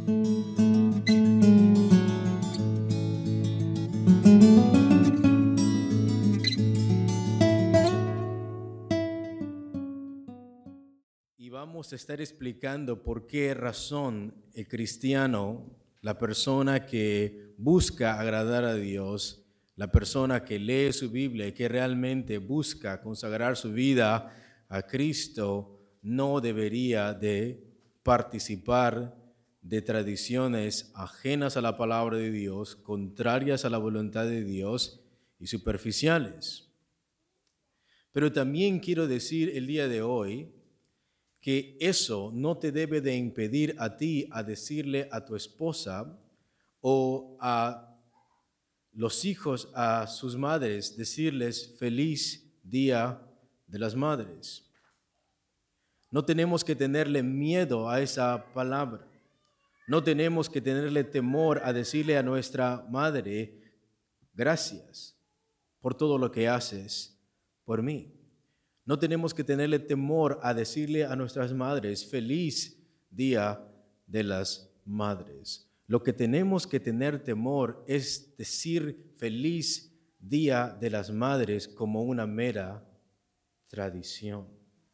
Y vamos a estar explicando por qué razón el cristiano, la persona que busca agradar a Dios, la persona que lee su Biblia y que realmente busca consagrar su vida a Cristo, no debería de participar de tradiciones ajenas a la palabra de Dios, contrarias a la voluntad de Dios y superficiales. Pero también quiero decir el día de hoy que eso no te debe de impedir a ti a decirle a tu esposa o a los hijos, a sus madres, decirles feliz Día de las Madres. No tenemos que tenerle miedo a esa palabra. No tenemos que tenerle temor a decirle a nuestra madre, gracias por todo lo que haces por mí. No tenemos que tenerle temor a decirle a nuestras madres, feliz Día de las Madres. Lo que tenemos que tener temor es decir feliz Día de las Madres como una mera tradición.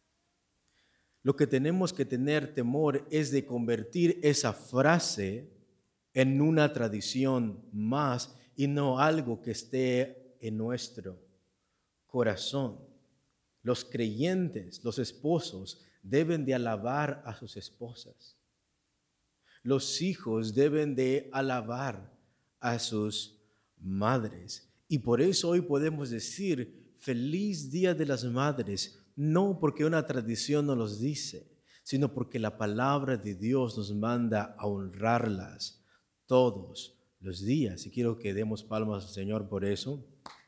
Lo que tenemos que tener temor es de convertir esa frase en una tradición más y no algo que esté en nuestro corazón. Los creyentes, los esposos, deben de alabar a sus esposas. Los hijos deben de alabar a sus madres. Y por eso hoy podemos decir, feliz Día de las Madres, no porque una tradición nos los dice, sino porque la palabra de Dios nos manda a honrarlas todos los días. Y quiero que demos palmas al Señor por eso.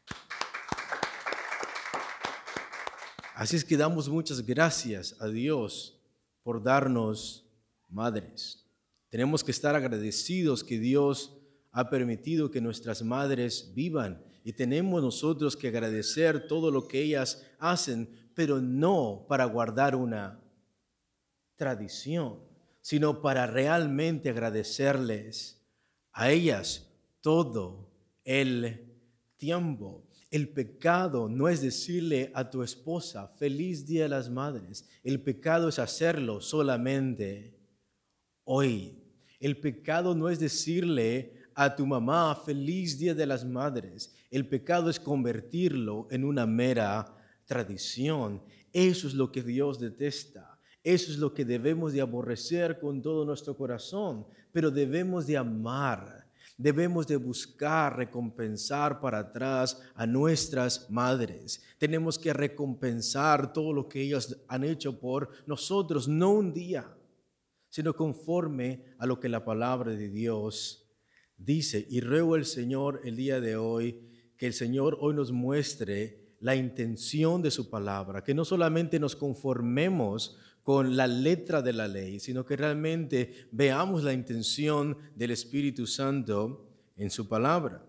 Así es que damos muchas gracias a Dios por darnos madres. Tenemos que estar agradecidos que Dios ha permitido que nuestras madres vivan y tenemos nosotros que agradecer todo lo que ellas hacen, pero no para guardar una tradición, sino para realmente agradecerles a ellas todo el tiempo. El pecado no es decirle a tu esposa, feliz Día de las Madres. El pecado es hacerlo solamente hoy. El pecado no es decirle a tu mamá, feliz Día de las Madres. El pecado es convertirlo en una mera tradición. Eso es lo que Dios detesta. Eso es lo que debemos de aborrecer con todo nuestro corazón, pero debemos de amar. Debemos de buscar recompensar para atrás a nuestras madres. Tenemos que recompensar todo lo que ellas han hecho por nosotros, no un día, sino conforme a lo que la palabra de Dios dice. Y ruego al Señor el día de hoy, que el Señor hoy nos muestre la intención de su palabra, que no solamente nos conformemos con la letra de la ley, sino que realmente veamos la intención del Espíritu Santo en su palabra.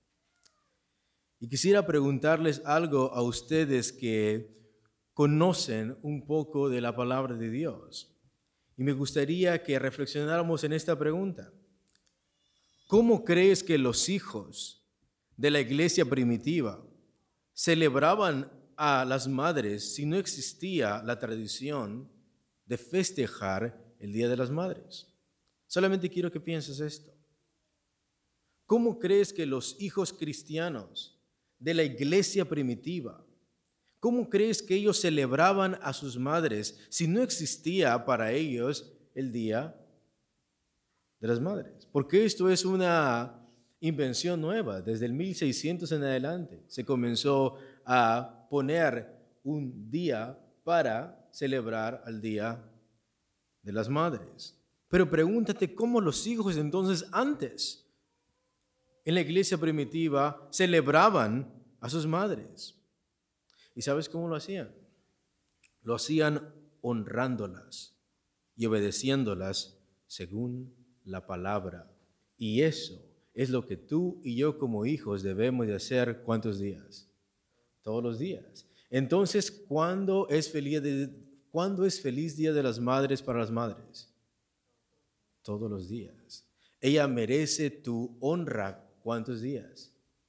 Y quisiera preguntarles algo a ustedes que conocen un poco de la palabra de Dios. Y me gustaría que reflexionáramos en esta pregunta. ¿Cómo crees que los hijos de la iglesia primitiva celebraban a las madres si no existía la tradición de festejar el Día de las Madres? Solamente quiero que pienses esto. ¿Cómo crees que los hijos cristianos de la iglesia primitiva, cómo crees que ellos celebraban a sus madres si no existía para ellos el Día de las Madres? Porque esto es una invención nueva. Desde el 1600 en adelante se comenzó a poner un día para celebrar al Día de las Madres. Pero pregúntate cómo los hijos entonces antes en la iglesia primitiva celebraban a sus madres. ¿Y sabes cómo lo hacían? Lo hacían honrándolas y obedeciéndolas según la palabra. Y eso es lo que tú y yo como hijos debemos de hacer. ¿Cuántos días? Todos los días. Entonces, ¿cuándo es feliz Día de las Madres para las madres? Todos los días. Ella merece tu honra. ¿Cuántos días?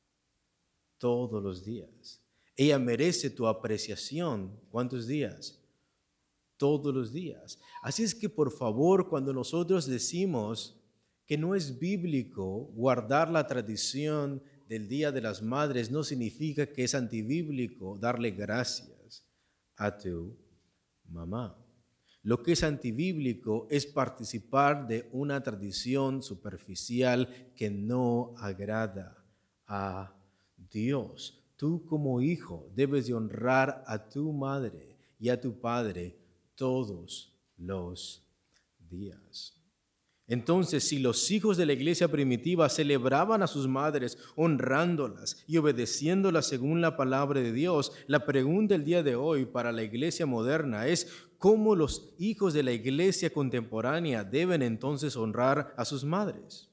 Todos los días. Ella merece tu apreciación. ¿Cuántos días? Todos los días. Así es que por favor, cuando nosotros decimos que no es bíblico guardar la tradición del Día de las Madres, no significa que es antibíblico darle gracias a tu mamá. Lo que es antibíblico es participar de una tradición superficial que no agrada a Dios. Tú como hijo debes de honrar a tu madre y a tu padre todos los días. Entonces, si los hijos de la iglesia primitiva celebraban a sus madres honrándolas y obedeciéndolas según la palabra de Dios, la pregunta el día de hoy para la iglesia moderna es cómo los hijos de la iglesia contemporánea deben entonces honrar a sus madres.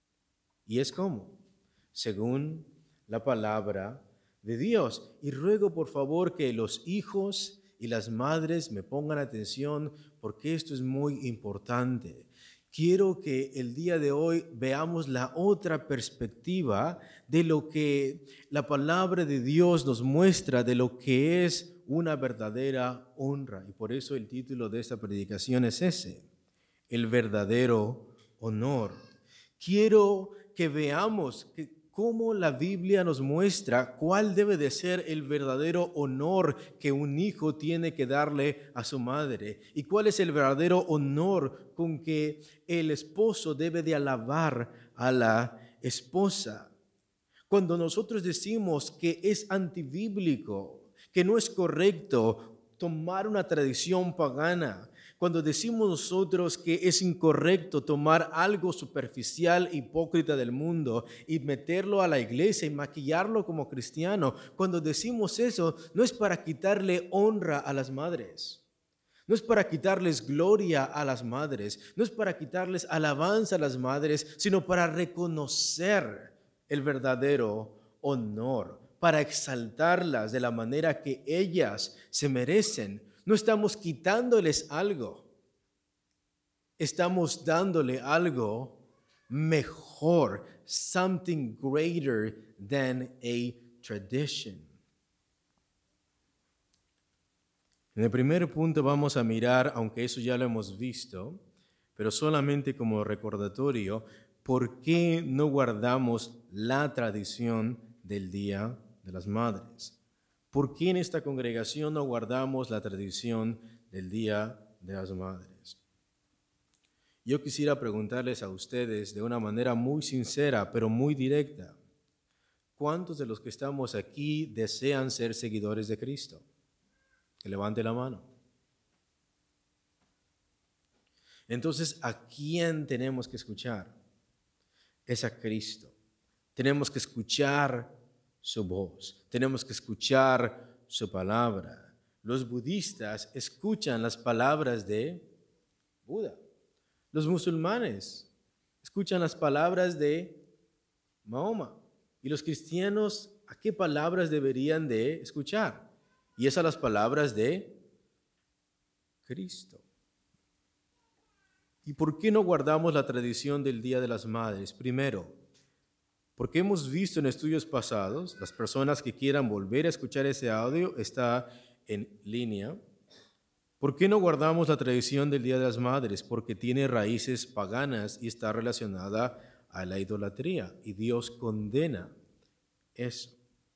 Y es cómo, según la palabra de Dios. Y ruego por favor que los hijos y las madres me pongan atención porque esto es muy importante. Quiero que el día de hoy veamos la otra perspectiva de lo que la palabra de Dios nos muestra, de lo que es una verdadera honra. Y por eso el título de esta predicación es ese, el verdadero honor. Quiero que veamos cómo la Biblia nos muestra cuál debe de ser el verdadero honor que un hijo tiene que darle a su madre y cuál es el verdadero honor con que el esposo debe de alabar a la esposa. Cuando nosotros decimos que es antibíblico, que no es correcto tomar una tradición pagana, cuando decimos nosotros que es incorrecto tomar algo superficial, hipócrita del mundo y meterlo a la iglesia y maquillarlo como cristiano, cuando decimos eso, no es para quitarle honra a las madres, no es para quitarles gloria a las madres, no es para quitarles alabanza a las madres, sino para reconocer el verdadero honor, para exaltarlas de la manera que ellas se merecen. No estamos quitándoles algo, estamos dándole algo mejor, something greater than a tradition. En el primer punto vamos a mirar, aunque eso ya lo hemos visto, pero solamente como recordatorio, ¿por qué no guardamos la tradición del Día de las Madres? ¿Por qué en esta congregación no guardamos la tradición del Día de las Madres? Yo quisiera preguntarles a ustedes de una manera muy sincera, pero muy directa, ¿cuántos de los que estamos aquí desean ser seguidores de Cristo? Que levante la mano. Entonces, ¿a quién tenemos que escuchar? Es a Cristo. Tenemos que escuchar su voz. Tenemos que escuchar su palabra. Los budistas escuchan las palabras de Buda. Los musulmanes escuchan las palabras de Mahoma. Y los cristianos, ¿a qué palabras deberían de escuchar? Y es a las palabras de Cristo. ¿Y por qué no guardamos la tradición del Día de las Madres? Primero, porque hemos visto en estudios pasados, las personas que quieran volver a escuchar ese audio está en línea. ¿Por qué no guardamos la tradición del Día de las Madres? Porque tiene raíces paganas y está relacionada a la idolatría y Dios condena eso.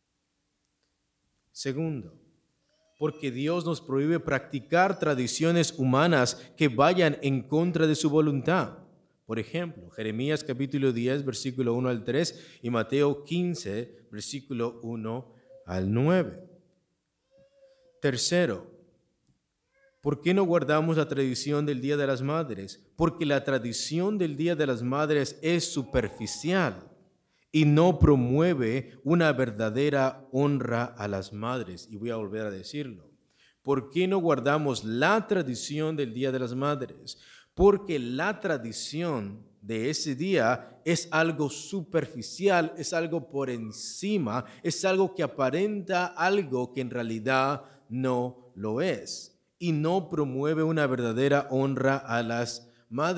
Segundo, porque Dios nos prohíbe practicar tradiciones humanas que vayan en contra de su voluntad. Por ejemplo, Jeremías capítulo 10, versículo 1 al 3 y Mateo 15, versículo 1 al 9. Tercero, ¿por qué no guardamos la tradición del Día de las Madres? Porque la tradición del Día de las Madres es superficial y no promueve una verdadera honra a las madres. Y voy a volver a decirlo. ¿Por qué no guardamos la tradición del Día de las Madres? Porque la tradición de ese día es algo superficial, es algo por encima, es algo que aparenta algo que en realidad no lo es y no promueve una verdadera honra a las madres.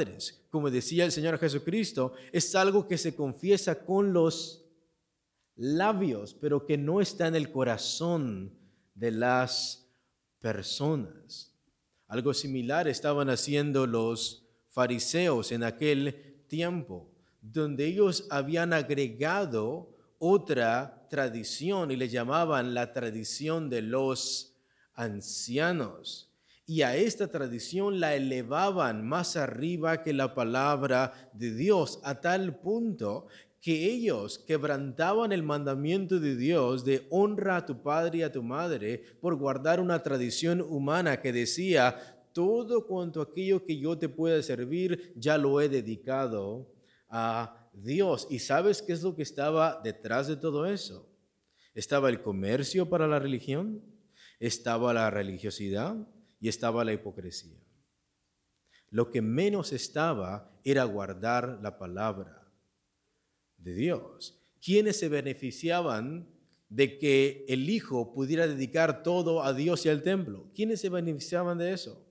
como decía el Señor Jesucristo, es algo que se confiesa con los labios, pero que no está en el corazón de las personas. Algo similar estaban haciendo los fariseos en aquel tiempo, donde ellos habían agregado otra tradición y le llamaban la tradición de los ancianos. Y a esta tradición la elevaban más arriba que la palabra de Dios, a tal punto que ellos quebrantaban el mandamiento de Dios de honra a tu padre y a tu madre por guardar una tradición humana que decía, todo cuanto aquello que yo te pueda servir, ya lo he dedicado a Dios. ¿Y sabes qué es lo que estaba detrás de todo eso? Estaba el comercio para la religión, estaba la religiosidad y estaba la hipocresía. Lo que menos estaba era guardar la palabra de Dios. ¿Quiénes se beneficiaban de que el hijo pudiera dedicar todo a Dios y al templo? ¿Quiénes se beneficiaban de eso?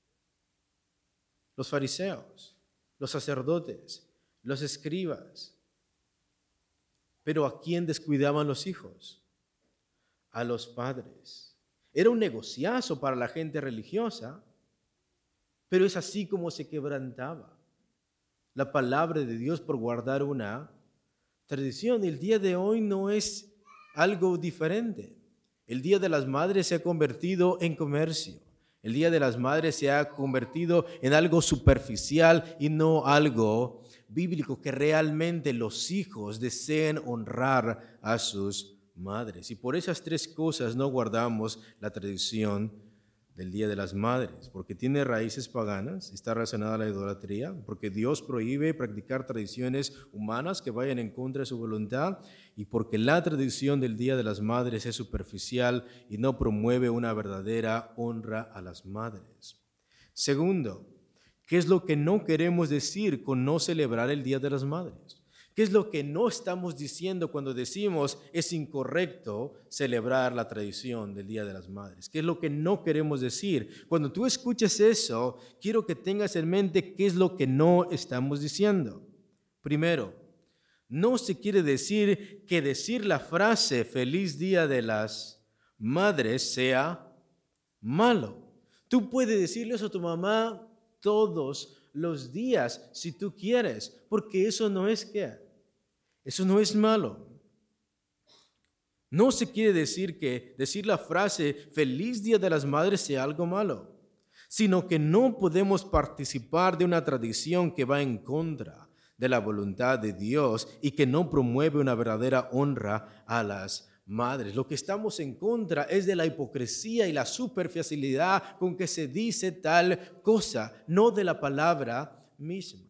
Los fariseos, los sacerdotes, los escribas. Pero ¿a quién descuidaban los hijos? A los padres. Era un negociazo para la gente religiosa, pero es así como se quebrantaba la palabra de Dios por guardar una tradición. El día de hoy no es algo diferente. El Día de las Madres se ha convertido en comercio. El Día de las Madres se ha convertido en algo superficial y no algo bíblico, que realmente los hijos deseen honrar a sus madres. Y por esas tres cosas no guardamos la tradición del Día de las Madres, porque tiene raíces paganas, está relacionada a la idolatría, porque Dios prohíbe practicar tradiciones humanas que vayan en contra de su voluntad, y porque la tradición del Día de las Madres es superficial y no promueve una verdadera honra a las madres. Segundo, ¿qué es lo que no queremos decir con no celebrar el Día de las Madres? ¿Qué es lo que no estamos diciendo cuando decimos es incorrecto celebrar la tradición del Día de las Madres? ¿Qué es lo que no queremos decir? Cuando tú escuches eso, quiero que tengas en mente qué es lo que no estamos diciendo. Primero, no se quiere decir que decir la frase Feliz Día de las Madres sea malo. Tú puedes decirle eso a tu mamá todos los días si tú quieres, porque eso no es ¿qué? Eso no es malo. No se quiere decir que decir la frase Feliz Día de las Madres sea algo malo, sino que no podemos participar de una tradición que va en contra de la voluntad de Dios y que no promueve una verdadera honra a las madres. Lo que estamos en contra es de la hipocresía y la superficialidad con que se dice tal cosa, no de la palabra misma.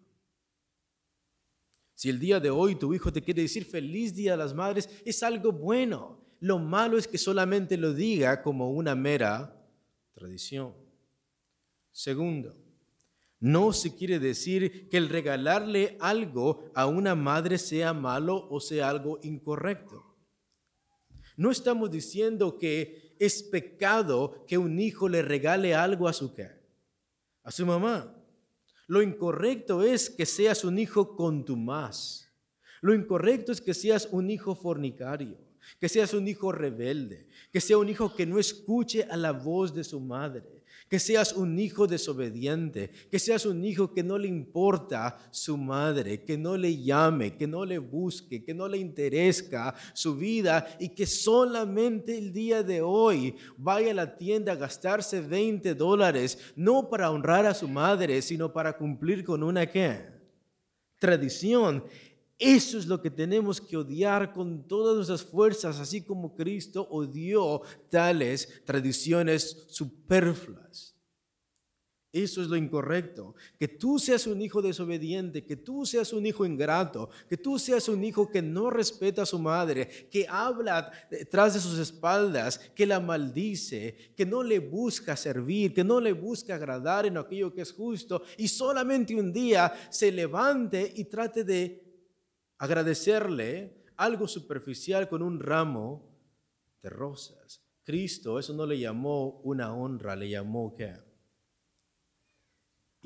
Si el día de hoy tu hijo te quiere decir Feliz Día de las Madres, es algo bueno. Lo malo es que solamente lo diga como una mera tradición. Segundo, no se quiere decir que el regalarle algo a una madre sea malo o sea algo incorrecto. No estamos diciendo que es pecado que un hijo le regale algo a su mamá. Lo incorrecto es que seas un hijo contumaz. Lo incorrecto es que seas un hijo fornicario, que seas un hijo rebelde, que sea un hijo que no escuche a la voz de su madre, que seas un hijo desobediente, que seas un hijo que no le importa su madre, que no le llame, que no le busque, que no le interesa su vida y que solamente el día de hoy vaya a la tienda a gastarse $20, no para honrar a su madre, sino para cumplir con una ¿qué? Tradición. Eso es lo que tenemos que odiar con todas nuestras fuerzas, así como Cristo odió tales tradiciones superfluas. Eso es lo incorrecto. Que tú seas un hijo desobediente, que tú seas un hijo ingrato, que tú seas un hijo que no respeta a su madre, que habla detrás de sus espaldas, que la maldice, que no le busca servir, que no le busca agradar en aquello que es justo y solamente un día se levante y trate de agradecerle algo superficial con un ramo de rosas. Cristo eso no le llamó una honra, le llamó ¿qué?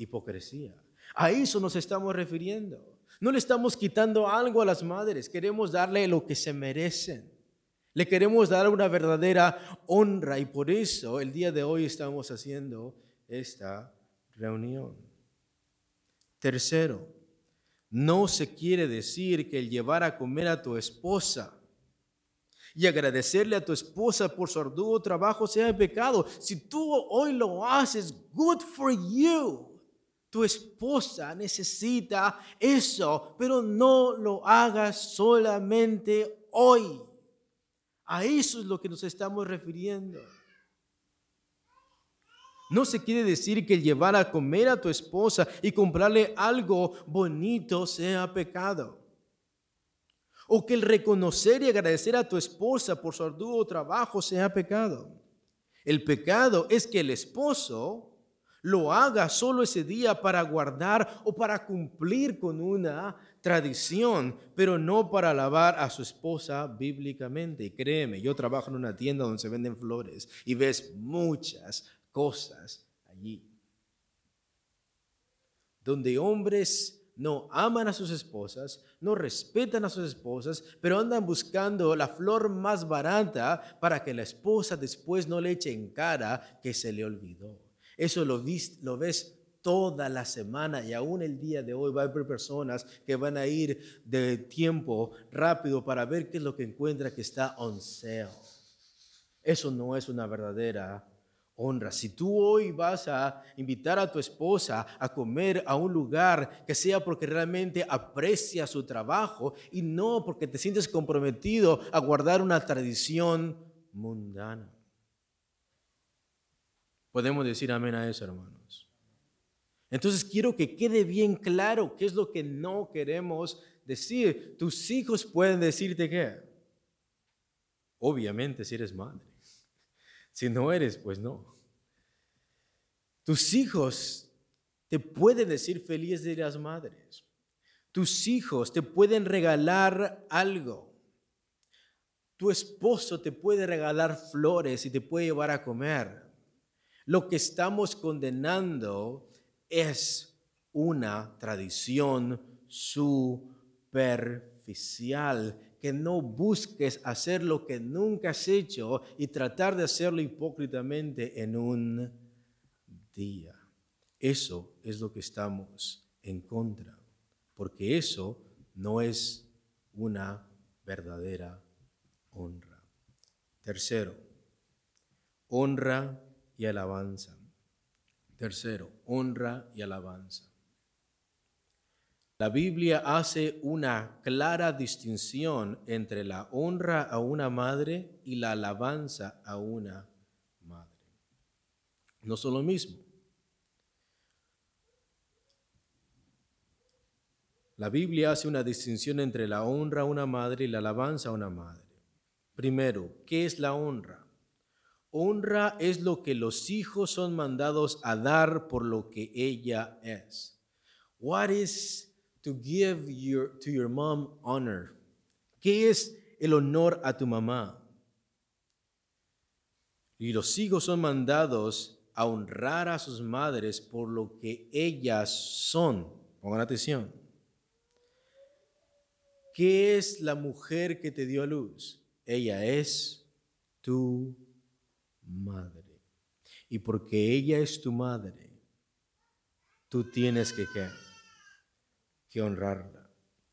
hipocresía. A eso nos estamos refiriendo. No le estamos quitando algo a las madres, queremos darle lo que se merecen. Le queremos dar una verdadera honra y por eso el día de hoy estamos haciendo esta reunión. Tercero, no se quiere decir que el llevar a comer a tu esposa y agradecerle a tu esposa por su arduo trabajo sea pecado. Si tú hoy lo haces, good for you. Tu esposa necesita eso, pero no lo hagas solamente hoy. A eso es lo que nos estamos refiriendo. No se quiere decir que el llevar a comer a tu esposa y comprarle algo bonito sea pecado. O que el reconocer y agradecer a tu esposa por su arduo trabajo sea pecado. El pecado es que el esposo lo haga solo ese día para guardar o para cumplir con una tradición, pero no para alabar a su esposa bíblicamente. Y créeme, yo trabajo en una tienda donde se venden flores y ves muchas cosas allí, donde hombres no aman a sus esposas, no respetan a sus esposas, pero andan buscando la flor más barata para que la esposa después no le eche en cara que se le olvidó. Eso lo ves toda la semana y aún el día de hoy va a haber personas que van a ir de tiempo rápido para ver qué es lo que encuentra que está on sale. Eso no es una verdadera honra. Si tú hoy vas a invitar a tu esposa a comer a un lugar, que sea porque realmente aprecia su trabajo y no porque te sientes comprometido a guardar una tradición mundana. Podemos decir amén a eso, hermanos. Entonces quiero que quede bien claro qué es lo que no queremos decir. Tus hijos pueden decirte qué. Obviamente si eres madre. Si no eres, pues no. Tus hijos te pueden decir feliz de las madres. Tus hijos te pueden regalar algo. Tu esposo te puede regalar flores y te puede llevar a comer. Lo que estamos condenando es una tradición superficial, que no busques hacer lo que nunca has hecho y tratar de hacerlo hipócritamente en un día. Eso es lo que estamos en contra, porque eso no es una verdadera honra. Tercero, honra y alabanza. Tercero, honra y alabanza. La Biblia hace una clara distinción entre la honra a una madre y la alabanza a una madre. No son lo mismo. La Biblia hace una distinción entre la honra a una madre y la alabanza a una madre. Primero, ¿qué es la honra? Honra es lo que los hijos son mandados a dar por lo que ella es. What is to give to your mom honor? ¿Qué es el honor a tu mamá? Y los hijos son mandados a honrar a sus madres por lo que ellas son. Pongan atención. ¿Qué es la mujer que te dio a luz? Ella es tu madre. Y porque ella es tu madre, tú tienes que honrarla.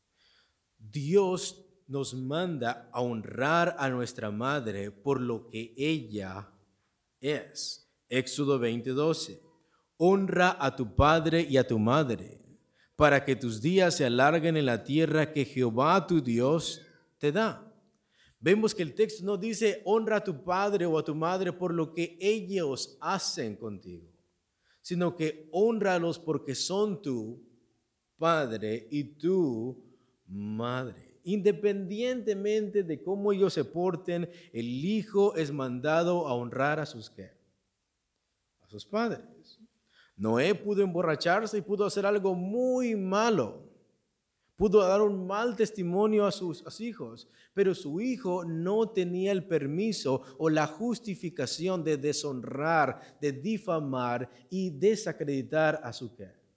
Dios nos manda a honrar a nuestra madre por lo que ella es. Éxodo 20:12. Honra a tu padre y a tu madre, para que tus días se alarguen en la tierra que Jehová tu Dios te da. Vemos que el texto no dice honra a tu padre o a tu madre por lo que ellos hacen contigo, sino que honralos porque son tu padre y tu madre. Independientemente de cómo ellos se porten, el hijo es mandado a honrar a sus ¿qué? A sus padres. Noé pudo emborracharse y pudo hacer algo muy malo. Pudo dar un mal testimonio a sus hijos, pero su hijo no tenía el permiso o la justificación de deshonrar, de difamar y desacreditar a su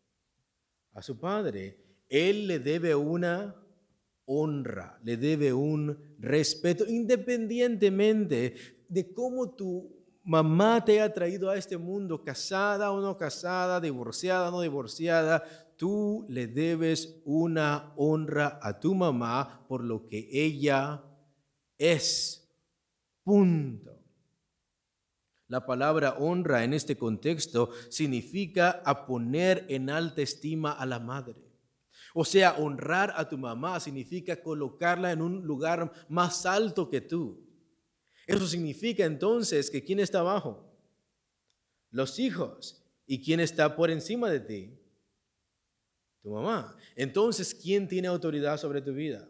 a su padre, él le debe una honra, le debe un respeto, independientemente de cómo tu mamá te ha traído a este mundo, casada o no casada, divorciada o no divorciada. Tú le debes una honra a tu mamá por lo que ella es. Punto. La palabra honra en este contexto significa a poner en alta estima a la madre. O sea, honrar a tu mamá significa colocarla en un lugar más alto que tú. Eso significa entonces que ¿quién está abajo? Los hijos. ¿Y quién está por encima de ti? Tu mamá. Entonces, ¿quién tiene autoridad sobre tu vida?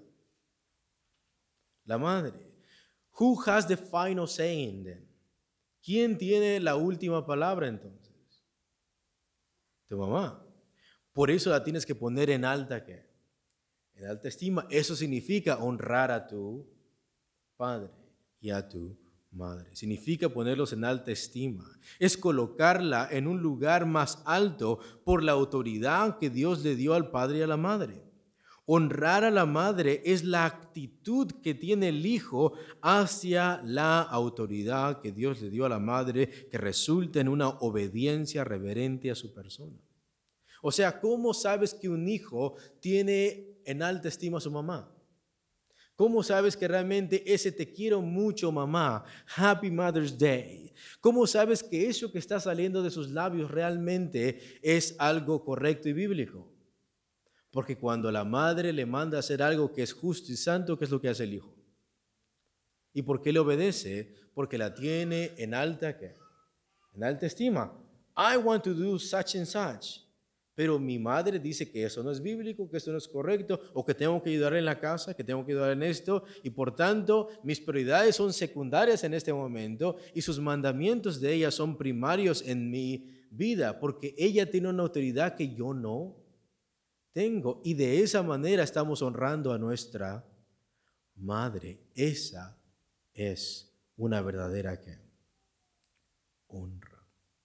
La madre. Who has the final saying then? ¿Quién tiene la última palabra entonces? Tu mamá. Por eso la tienes que poner en alta, ¿qué? En alta estima. Eso significa honrar a tu padre y a tu madre. Significa ponerlos en alta estima. Es colocarla en un lugar más alto por la autoridad que Dios le dio al padre y a la madre. Honrar a la madre es la actitud que tiene el hijo hacia la autoridad que Dios le dio a la madre, que resulta en una obediencia reverente a su persona. O sea, ¿cómo sabes que un hijo tiene en alta estima a su mamá? ¿Cómo sabes que realmente ese te quiero mucho, mamá, Happy Mother's Day? ¿Cómo sabes que eso que está saliendo de sus labios realmente es algo correcto y bíblico? Porque cuando la madre le manda a hacer algo que es justo y santo, ¿qué es lo que hace el hijo? ¿Y por qué le obedece? Porque la tiene en alta, ¿qué? En alta estima. I want to do such and such. Pero mi madre dice que eso no es bíblico, que eso no es correcto, o que tengo que ayudar en la casa, que tengo que ayudar en esto, y por tanto mis prioridades son secundarias en este momento y sus mandamientos de ella son primarios en mi vida, porque ella tiene una autoridad que yo no tengo. Y de esa manera estamos honrando a nuestra madre. Esa es una verdadera honra.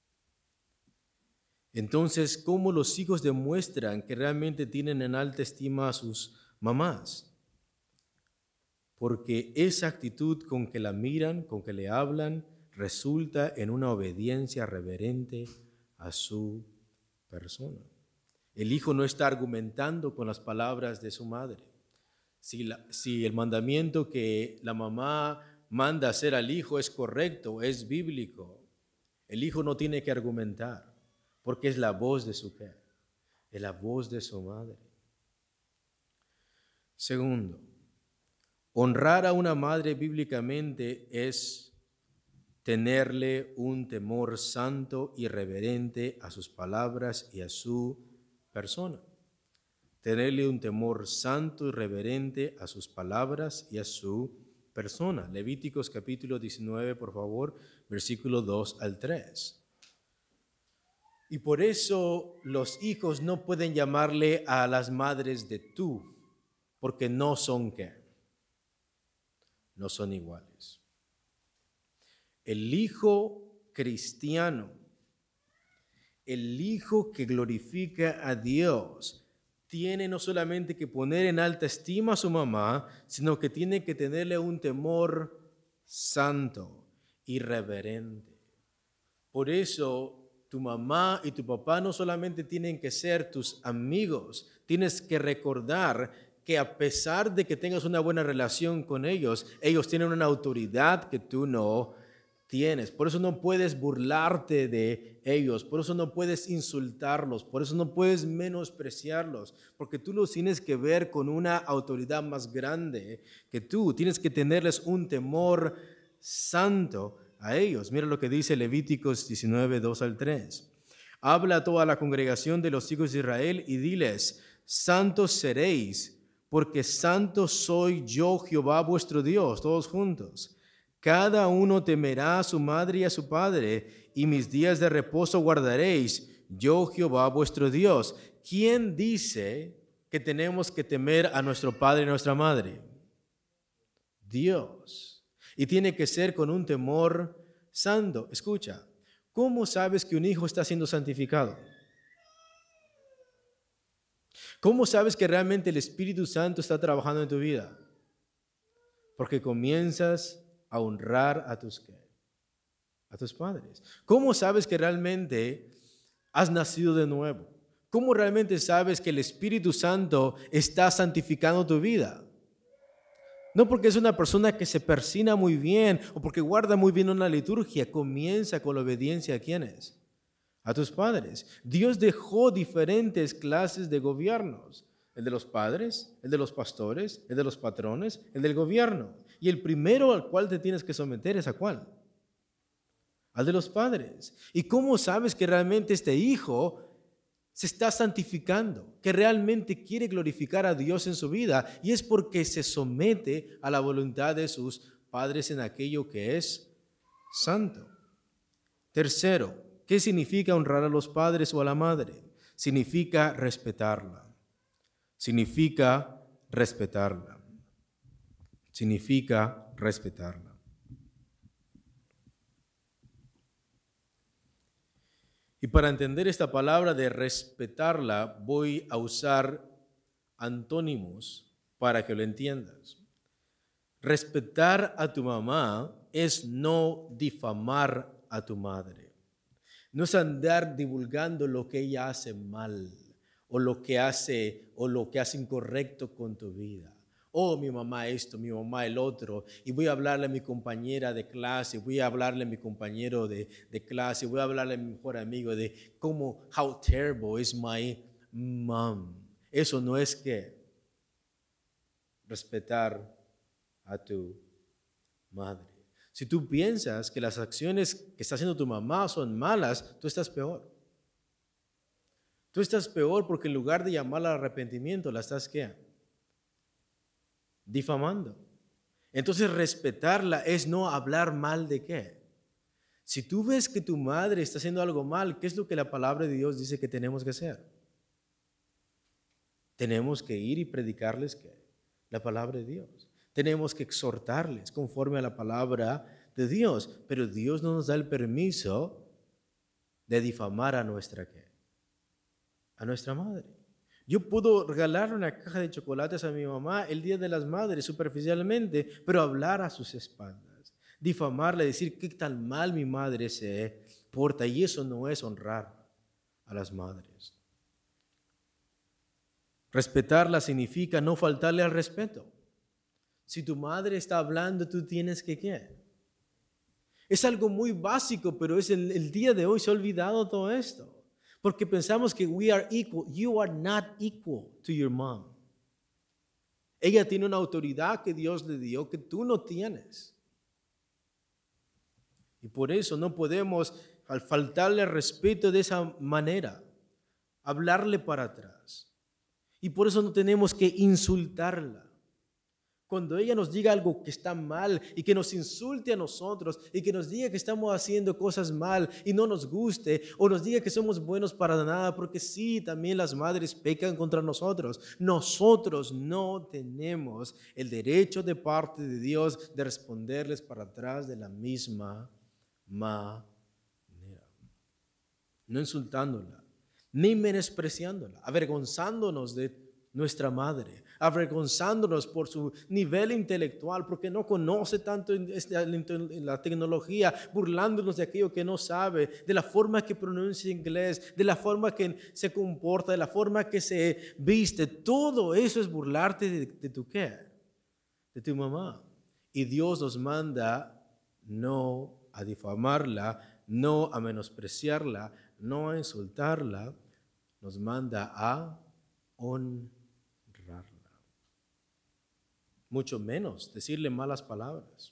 Entonces, ¿cómo los hijos demuestran que realmente tienen en alta estima a sus mamás? Porque esa actitud con que la miran, con que le hablan, resulta en una obediencia reverente a su persona. El hijo no está argumentando con las palabras de su madre. Si el mandamiento que la mamá manda hacer al hijo es correcto, es bíblico, el hijo no tiene que argumentar, porque es la voz de su ¿qué? Es la voz de su madre. Segundo, honrar a una madre bíblicamente es tenerle un temor santo y reverente a sus palabras y a su persona. Tenerle un temor santo y reverente a sus palabras y a su persona. Levíticos capítulo 19, por favor, versículo 2 al 3. Y por eso los hijos no pueden llamarle a las madres de tú, porque no son ¿qué? No son iguales. El hijo cristiano, el hijo que glorifica a Dios, tiene no solamente que poner en alta estima a su mamá, sino que tiene que tenerle un temor santo y reverente. Por eso tu mamá y tu papá no solamente tienen que ser tus amigos, tienes que recordar que a pesar de que tengas una buena relación con ellos, ellos tienen una autoridad que tú no tienes. Por eso no puedes burlarte de ellos, por eso no puedes insultarlos, por eso no puedes menospreciarlos, porque tú los tienes que ver con una autoridad más grande que tú. Tienes que tenerles un temor santo a ellos. Mira lo que dice Levíticos 19, 2 al 3. Habla a toda la congregación de los hijos de Israel y diles: santos seréis, porque santo soy yo, Jehová vuestro Dios. Todos juntos. Cada uno temerá a su madre y a su padre, y mis días de reposo guardaréis, yo, Jehová vuestro Dios. ¿Quién dice que tenemos que temer a nuestro padre y nuestra madre? Dios. Y tiene que ser con un temor santo. Escucha, ¿cómo sabes que un hijo está siendo santificado? ¿Cómo sabes que realmente el Espíritu Santo está trabajando en tu vida? Porque comienzas a honrar a tus padres. ¿Cómo sabes que realmente has nacido de nuevo? ¿Cómo realmente sabes que el Espíritu Santo está santificando tu vida? No porque es una persona que se persina muy bien o porque guarda muy bien una liturgia. Comienza con la obediencia a ¿quiénes? A tus padres. Dios dejó diferentes clases de gobiernos. El de los padres, el de los pastores, el de los patrones, el del gobierno. Y el primero al cual te tienes que someter es ¿a cuál? Al de los padres. ¿Y cómo sabes que realmente este hijo se está santificando, que realmente quiere glorificar a Dios en su vida? Y es porque se somete a la voluntad de sus padres en aquello que es santo. Tercero, ¿qué significa honrar a los padres o a la madre? Significa respetarla. Significa respetarla. Significa respetarla. Y para entender esta palabra de respetarla, voy a usar antónimos para que lo entiendas. Respetar a tu mamá es no difamar a tu madre. No es andar divulgando lo que ella hace mal o lo que hace incorrecto con tu vida. Oh, mi mamá esto, mi mamá el otro, y voy a hablarle a mi compañera de clase, voy a hablarle a mi compañero de clase, voy a hablarle a mi mejor amigo de cómo, how terrible is my mom. Eso no es que respetar a tu madre. Si tú piensas que las acciones que está haciendo tu mamá son malas, tú estás peor. Tú estás peor porque en lugar de llamarla al arrepentimiento, la estás ¿qué? Difamando. Entonces respetarla es no hablar mal de ¿qué? Si tú ves que tu madre está haciendo algo mal, ¿qué es lo que la palabra de Dios dice que tenemos que hacer? Tenemos que ir y predicarles ¿qué? La palabra de Dios. Tenemos que exhortarles conforme a la palabra de Dios, pero Dios no nos da el permiso de difamar a nuestra ¿qué? A nuestra madre. Yo puedo regalar una caja de chocolates a mi mamá el Día de las Madres superficialmente, pero hablar a sus espaldas, difamarle, decir qué tan mal mi madre se porta, y eso no es honrar a las madres. Respetarla significa no faltarle al respeto. Si tu madre está hablando, tú tienes que ¿qué? Es algo muy básico, pero es el día de hoy se ha olvidado todo esto. Porque pensamos que we are equal. You are not equal to your mom. Ella tiene una autoridad que Dios le dio que tú no tienes. Y por eso no podemos faltarle respeto de esa manera, hablarle para atrás. Y por eso no tenemos que insultarla. Cuando ella nos diga algo que está mal y que nos insulte a nosotros y que nos diga que estamos haciendo cosas mal y no nos guste, o nos diga que somos buenos para nada, porque sí, también las madres pecan contra nosotros. Nosotros no tenemos el derecho de parte de Dios de responderles para atrás de la misma manera. No insultándola, ni menospreciándola, avergonzándonos de nuestra madre, avergonzándonos por su nivel intelectual, porque no conoce tanto la tecnología, burlándonos de aquello que no sabe, de la forma que pronuncia inglés, de la forma que se comporta, de la forma que se viste. Todo eso es burlarte de tu ¿qué? De tu mamá. Y Dios nos manda no a difamarla, no a menospreciarla, no a insultarla, nos manda a honrarla. Mucho menos decirle malas palabras.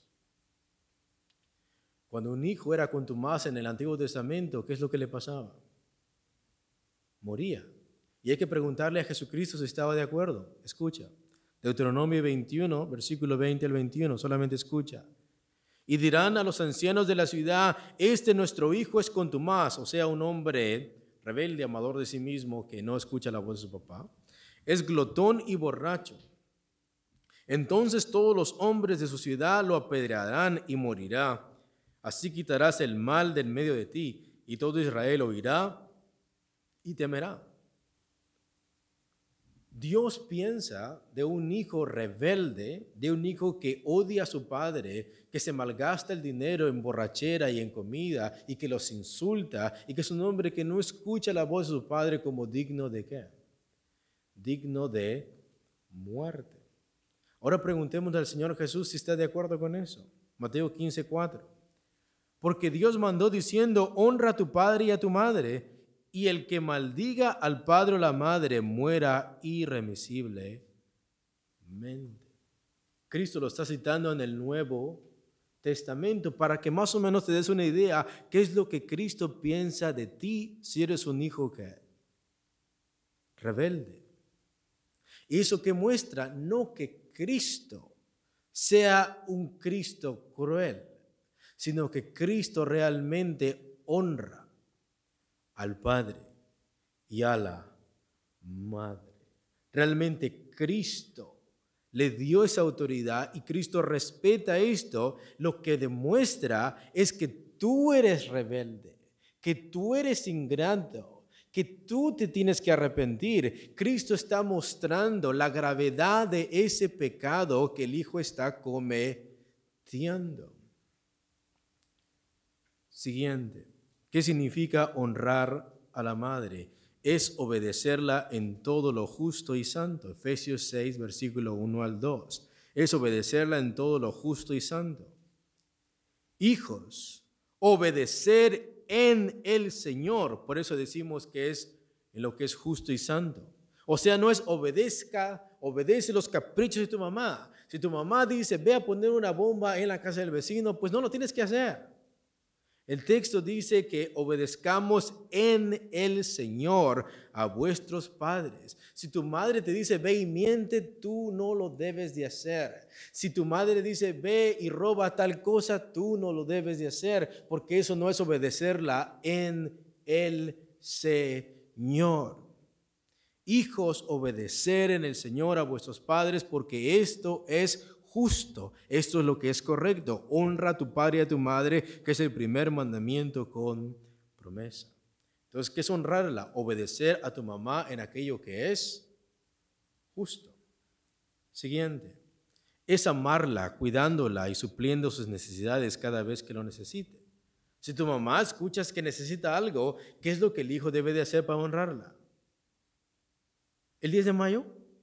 Cuando un hijo era contumaz en el Antiguo Testamento, ¿qué es lo que le pasaba? Moría. Y hay que preguntarle a Jesucristo si estaba de acuerdo. Escucha, Deuteronomio 21, versículo 20 al 21, solamente escucha. Y dirán a los ancianos de la ciudad, nuestro hijo es contumaz, o sea, un hombre rebelde, amador de sí mismo, que no escucha la voz de su papá, es glotón y borracho. Entonces todos los hombres de su ciudad lo apedrearán y morirá. Así quitarás el mal del medio de ti, y todo Israel oirá y temerá. Dios piensa de un hijo rebelde, de un hijo que odia a su padre, que se malgasta el dinero en borrachera y en comida y que los insulta y que es un hombre que no escucha la voz de su padre como digno de ¿qué? Digno de muerte. Ahora preguntémosle al Señor Jesús si está de acuerdo con eso. Mateo 15:4. Porque Dios mandó diciendo, honra a tu padre y a tu madre, y el que maldiga al padre o la madre muera irremisiblemente. Cristo lo está citando en el Nuevo Testamento para que más o menos te des una idea qué es lo que Cristo piensa de ti si eres un hijo que rebelde. Y eso que muestra no que Cristo sea un Cristo cruel, sino que Cristo realmente honra al Padre y a la Madre. Realmente Cristo le dio esa autoridad y Cristo respeta esto. Lo que demuestra es que tú eres rebelde, que tú eres ingrato, que tú te tienes que arrepentir. Cristo está mostrando la gravedad de ese pecado que el Hijo está cometiendo. Siguiente, ¿qué significa honrar a la madre? Es obedecerla en todo lo justo y santo. Efesios 6, versículo 1 al 2. Es obedecerla en todo lo justo y santo. Hijos, obedecer en el Señor. Por eso decimos que es en lo que es justo y santo. O sea, no es obedece los caprichos de tu mamá. Si tu mamá dice, ve a poner una bomba en la casa del vecino, pues no lo tienes que hacer. El texto dice que obedezcamos en el Señor a vuestros padres. Si tu madre te dice, ve y miente, tú no lo debes de hacer. Si tu madre dice, ve y roba tal cosa, tú no lo debes de hacer, porque eso no es obedecerla en el Señor. Hijos, obedecer en el Señor a vuestros padres, porque esto es justo. Esto es lo que es correcto. Honra a tu padre y a tu madre, que es el primer mandamiento con promesa. Entonces, ¿qué es honrarla? Obedecer a tu mamá en aquello que es justo. Siguiente, es amarla, cuidándola y supliendo sus necesidades cada vez que lo necesite. Si tu mamá escuchas que necesita algo, ¿qué es lo que el hijo debe de hacer para honrarla? ¿El 10 de mayo?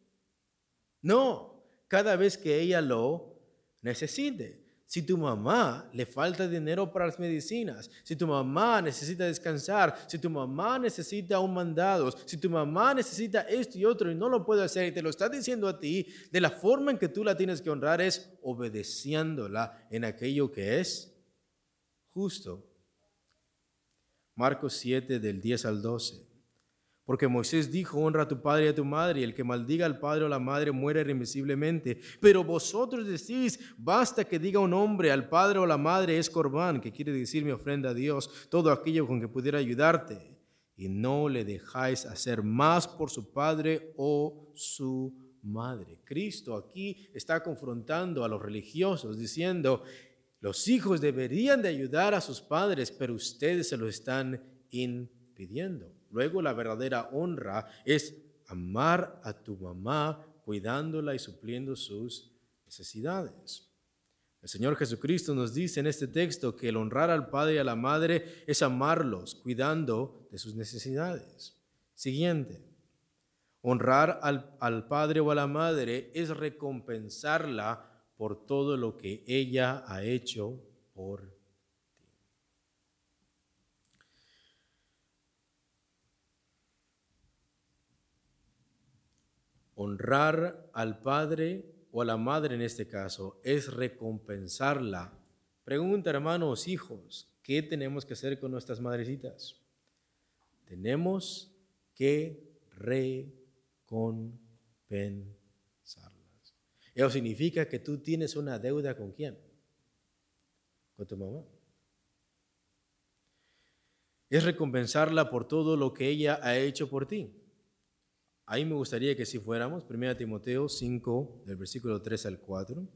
No, cada vez que ella lo necesite. Si tu mamá le falta dinero para las medicinas, si tu mamá necesita descansar, si tu mamá necesita un mandado, si tu mamá necesita esto y otro y no lo puede hacer y te lo está diciendo a ti, de la forma en que tú la tienes que honrar es obedeciéndola en aquello que es justo. Marcos 7 del 10 al 12. Porque Moisés dijo, honra a tu padre y a tu madre, y el que maldiga al padre o la madre muere irremisiblemente. Pero vosotros decís, basta que diga un hombre al padre o la madre es corbán, que quiere decir mi ofrenda a Dios, todo aquello con que pudiera ayudarte, y no le dejáis hacer más por su padre o su madre. Cristo aquí está confrontando a los religiosos, diciendo, los hijos deberían de ayudar a sus padres, pero ustedes se lo están impidiendo. Luego la verdadera honra es amar a tu mamá, cuidándola y supliendo sus necesidades. El Señor Jesucristo nos dice en este texto que el honrar al padre y a la madre es amarlos, cuidando de sus necesidades. Siguiente, honrar al padre o a la madre es recompensarla por todo lo que ella ha hecho por ti. Honrar al padre o a la madre en este caso es recompensarla. Pregunta, hermanos, hijos, ¿qué tenemos que hacer con nuestras madrecitas? Tenemos que recompensarlas. Eso significa que tú tienes una deuda ¿con quién? Con tu mamá. Es recompensarla por todo lo que ella ha hecho por ti. Ahí me gustaría que si fuéramos, 1 Timoteo 5, del versículo 3 al 4.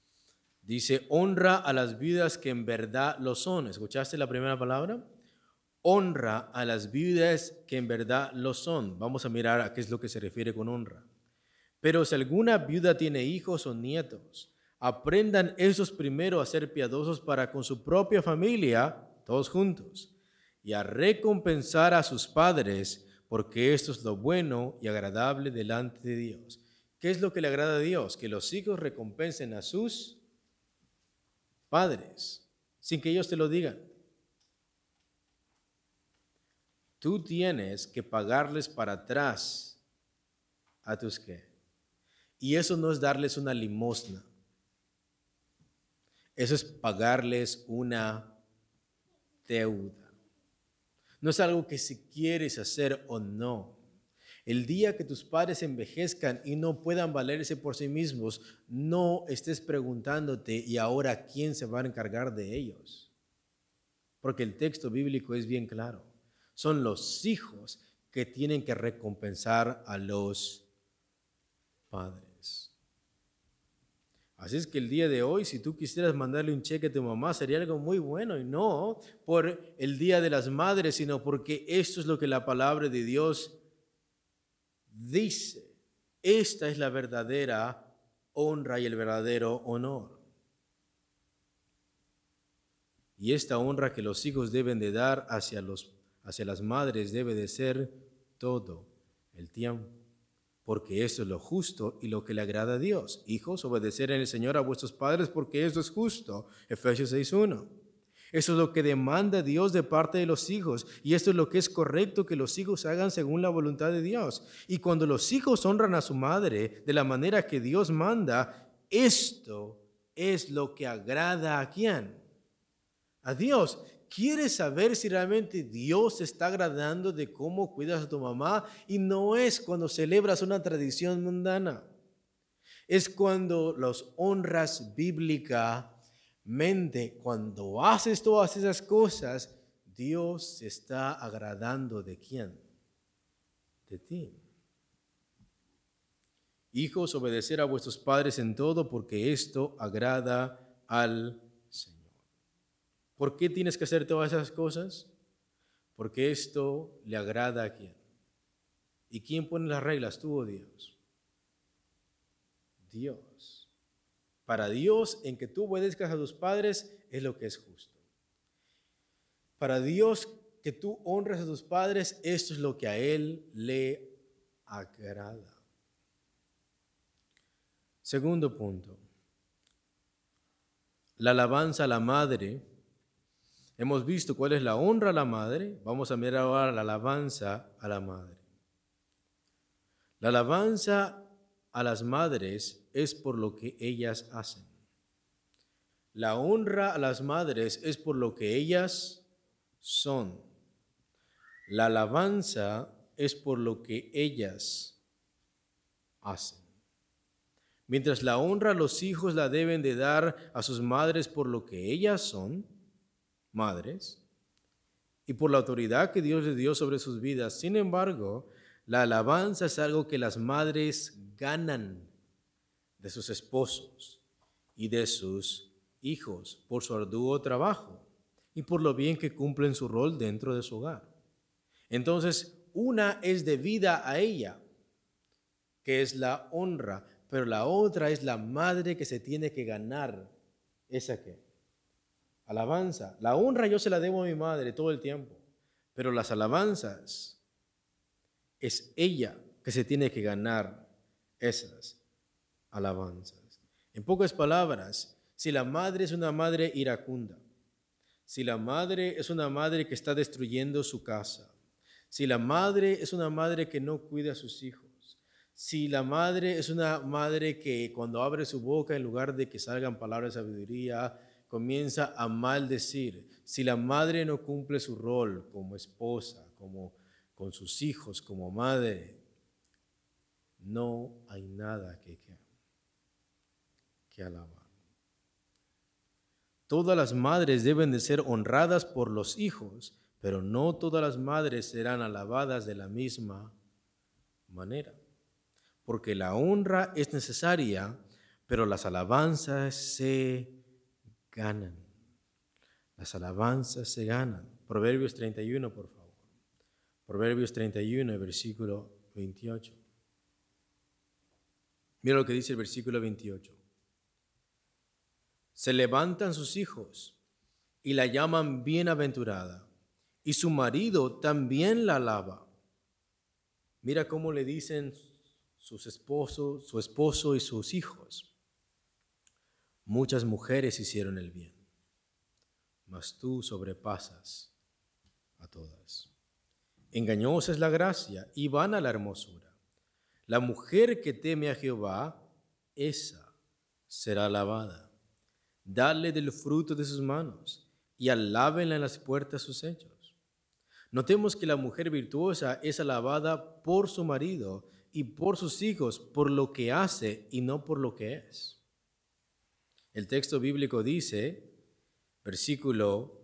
Dice, honra a las viudas que en verdad lo son. ¿Escuchaste la primera palabra? honra a las viudas que en verdad lo son. Vamos a mirar a qué es lo que se refiere con honra. Pero si alguna viuda tiene hijos o nietos, aprendan esos primero a ser piadosos para con su propia familia, todos juntos, y a recompensar a sus padres, porque esto es lo bueno y agradable delante de Dios. ¿Qué es lo que le agrada a Dios? Que los hijos recompensen a sus padres, sin que ellos te lo digan. Tú tienes que pagarles para atrás a tus ¿qué? Y eso no es darles una limosna. Eso es pagarles una deuda. No es algo que si quieres hacer o no. El día que tus padres envejezcan y no puedan valerse por sí mismos, no estés preguntándote, ¿y ahora quién se va a encargar de ellos? Porque el texto bíblico es bien claro. Son los hijos que tienen que recompensar a los padres. Así es que el día de hoy, si tú quisieras mandarle un cheque a tu mamá, sería algo muy bueno, y no por el Día de las Madres, sino porque esto es lo que la palabra de Dios dice. Esta es la verdadera honra y el verdadero honor. Y esta honra que los hijos deben de dar hacia las madres debe de ser todo el tiempo, porque esto es lo justo y lo que le agrada a Dios. Hijos, obedecer en el Señor a vuestros padres, porque esto es justo. Efesios 6:1. Eso es lo que demanda Dios de parte de los hijos, y esto es lo que es correcto que los hijos hagan según la voluntad de Dios. Y cuando los hijos honran a su madre de la manera que Dios manda, esto es lo que agrada ¿a quién? A Dios. ¿Quieres saber si realmente Dios se está agradando de cómo cuidas a tu mamá? Y no es cuando celebras una tradición mundana. Es cuando los honras bíblicamente. Cuando haces todas esas cosas, Dios se está agradando ¿de quién? De ti. Hijos, obedecer a vuestros padres en todo, porque esto agrada al Señor. ¿Por qué tienes que hacer todas esas cosas? Porque esto le agrada a quién. ¿Y quién pone las reglas, tú o Dios? Dios. Para Dios, en que tú obedezcas a tus padres es lo que es justo. Para Dios, que tú honres a tus padres, esto es lo que a Él le agrada. Segundo punto. La alabanza a la madre. Hemos visto cuál es la honra a la madre. Vamos a mirar ahora la alabanza a la madre. La alabanza a las madres es por lo que ellas hacen. La honra a las madres es por lo que ellas son. La alabanza es por lo que ellas hacen. Mientras la honra los hijos la deben de dar a sus madres por lo que ellas son, madres, y por la autoridad que Dios les dio sobre sus vidas. Sin embargo, la alabanza es algo que las madres ganan de sus esposos y de sus hijos por su arduo trabajo y por lo bien que cumplen su rol dentro de su hogar. Entonces, una es debida a ella, que es la honra, pero la otra es la madre que se tiene que ganar. ¿Esa qué? Alabanza. La honra yo se la debo a mi madre todo el tiempo, pero las alabanzas es ella que se tiene que ganar esas alabanzas. En pocas palabras, si la madre es una madre iracunda, si la madre es una madre que está destruyendo su casa, si la madre es una madre que no cuida a sus hijos, si la madre es una madre que cuando abre su boca, en lugar de que salgan palabras de sabiduría, comienza a maldecir. Si la madre no cumple su rol como esposa, como con sus hijos, como madre, no hay nada que alabar. Todas las madres deben de ser honradas por los hijos, pero no todas las madres serán alabadas de la misma manera. Porque la honra es necesaria, pero las alabanzas se ganan. Las alabanzas se ganan. Proverbios 31, por favor. Proverbios 31, versículo 28. Mira lo que dice el versículo 28. Se levantan sus hijos y la llaman bienaventurada, y su marido también la alaba. Mira cómo le dicen su esposo y sus hijos. Muchas mujeres hicieron el bien, mas tú sobrepasas a todas. Engañosa es la gracia y vana la hermosura. La mujer que teme a Jehová, esa será alabada. Dale del fruto de sus manos y alábenla en las puertas sus hechos. Notemos que la mujer virtuosa es alabada por su marido y por sus hijos por lo que hace y no por lo que es. El texto bíblico dice, versículo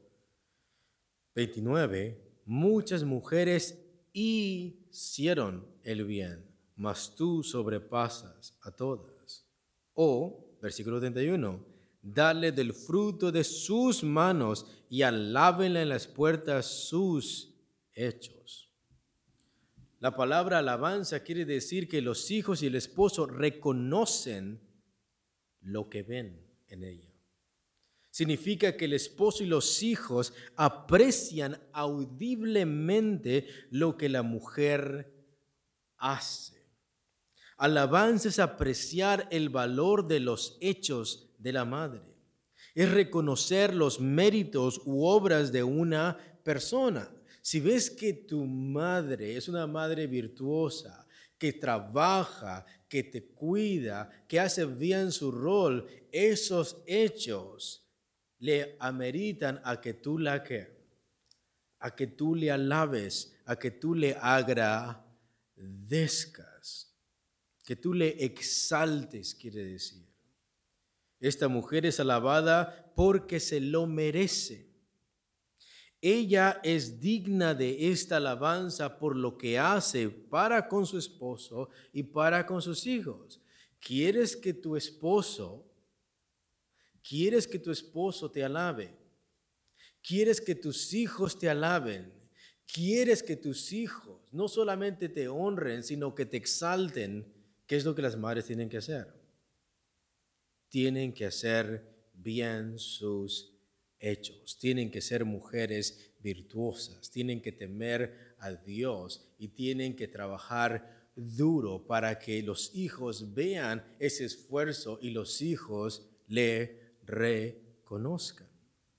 29, muchas mujeres hicieron el bien, mas tú sobrepasas a todas. O, versículo 31, dale del fruto de sus manos y alábenla en las puertas sus hechos. La palabra alabanza quiere decir que los hijos y el esposo reconocen lo que ven en ella. Significa que el esposo y los hijos aprecian audiblemente lo que la mujer hace. Alabanza es apreciar el valor de los hechos de la madre. Es reconocer los méritos u obras de una persona. Si ves que tu madre es una madre virtuosa, que trabaja, que te cuida, que hace bien su rol, esos hechos le ameritan a que tú a que tú le alabes, a que tú le agradezcas, que tú le exaltes, quiere decir. Esta mujer es alabada porque se lo merece. Ella es digna de esta alabanza por lo que hace para con su esposo y para con sus hijos. ¿Quieres que tu esposo te alabe? ¿Quieres que tus hijos te alaben? ¿Quieres que tus hijos no solamente te honren, sino que te exalten? ¿Qué es lo que las madres tienen que hacer? Tienen que hacer bien sus hechos. Tienen que ser mujeres virtuosas. Tienen que temer a Dios y tienen que trabajar duro para que los hijos vean ese esfuerzo y los hijos le reconozcan.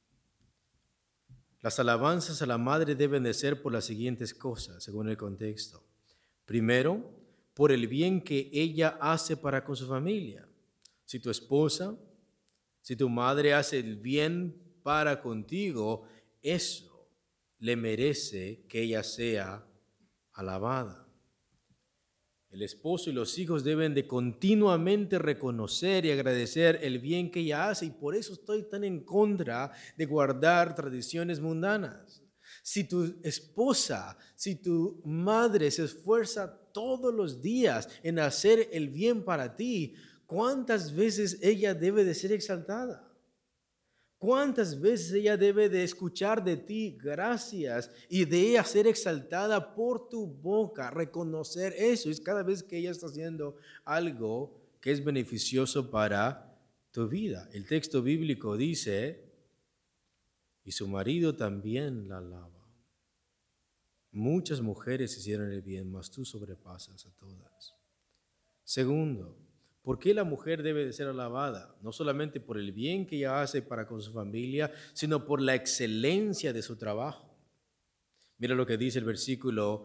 Las alabanzas a la madre deben de ser por las siguientes cosas, según el contexto. Primero, por el bien que ella hace para con su familia. Si tu esposa, si tu madre hace el bien para contigo, eso le merece que ella sea alabada. El esposo y los hijos deben de continuamente reconocer y agradecer el bien que ella hace, y por eso estoy tan en contra de guardar tradiciones mundanas. Si tu esposa, si tu madre se esfuerza todos los días en hacer el bien para ti, ¿cuántas veces ella debe de ser exaltada? ¿Cuántas veces ella debe de escuchar de ti gracias y de ella ser exaltada por tu boca? Reconocer eso es cada vez que ella está haciendo algo que es beneficioso para tu vida. El texto bíblico dice, y su marido también la alaba. Muchas mujeres hicieron el bien, mas tú sobrepasas a todas. Segundo, ¿por qué la mujer debe de ser alabada? No solamente por el bien que ella hace para con su familia, sino por la excelencia de su trabajo. Mira lo que dice el versículo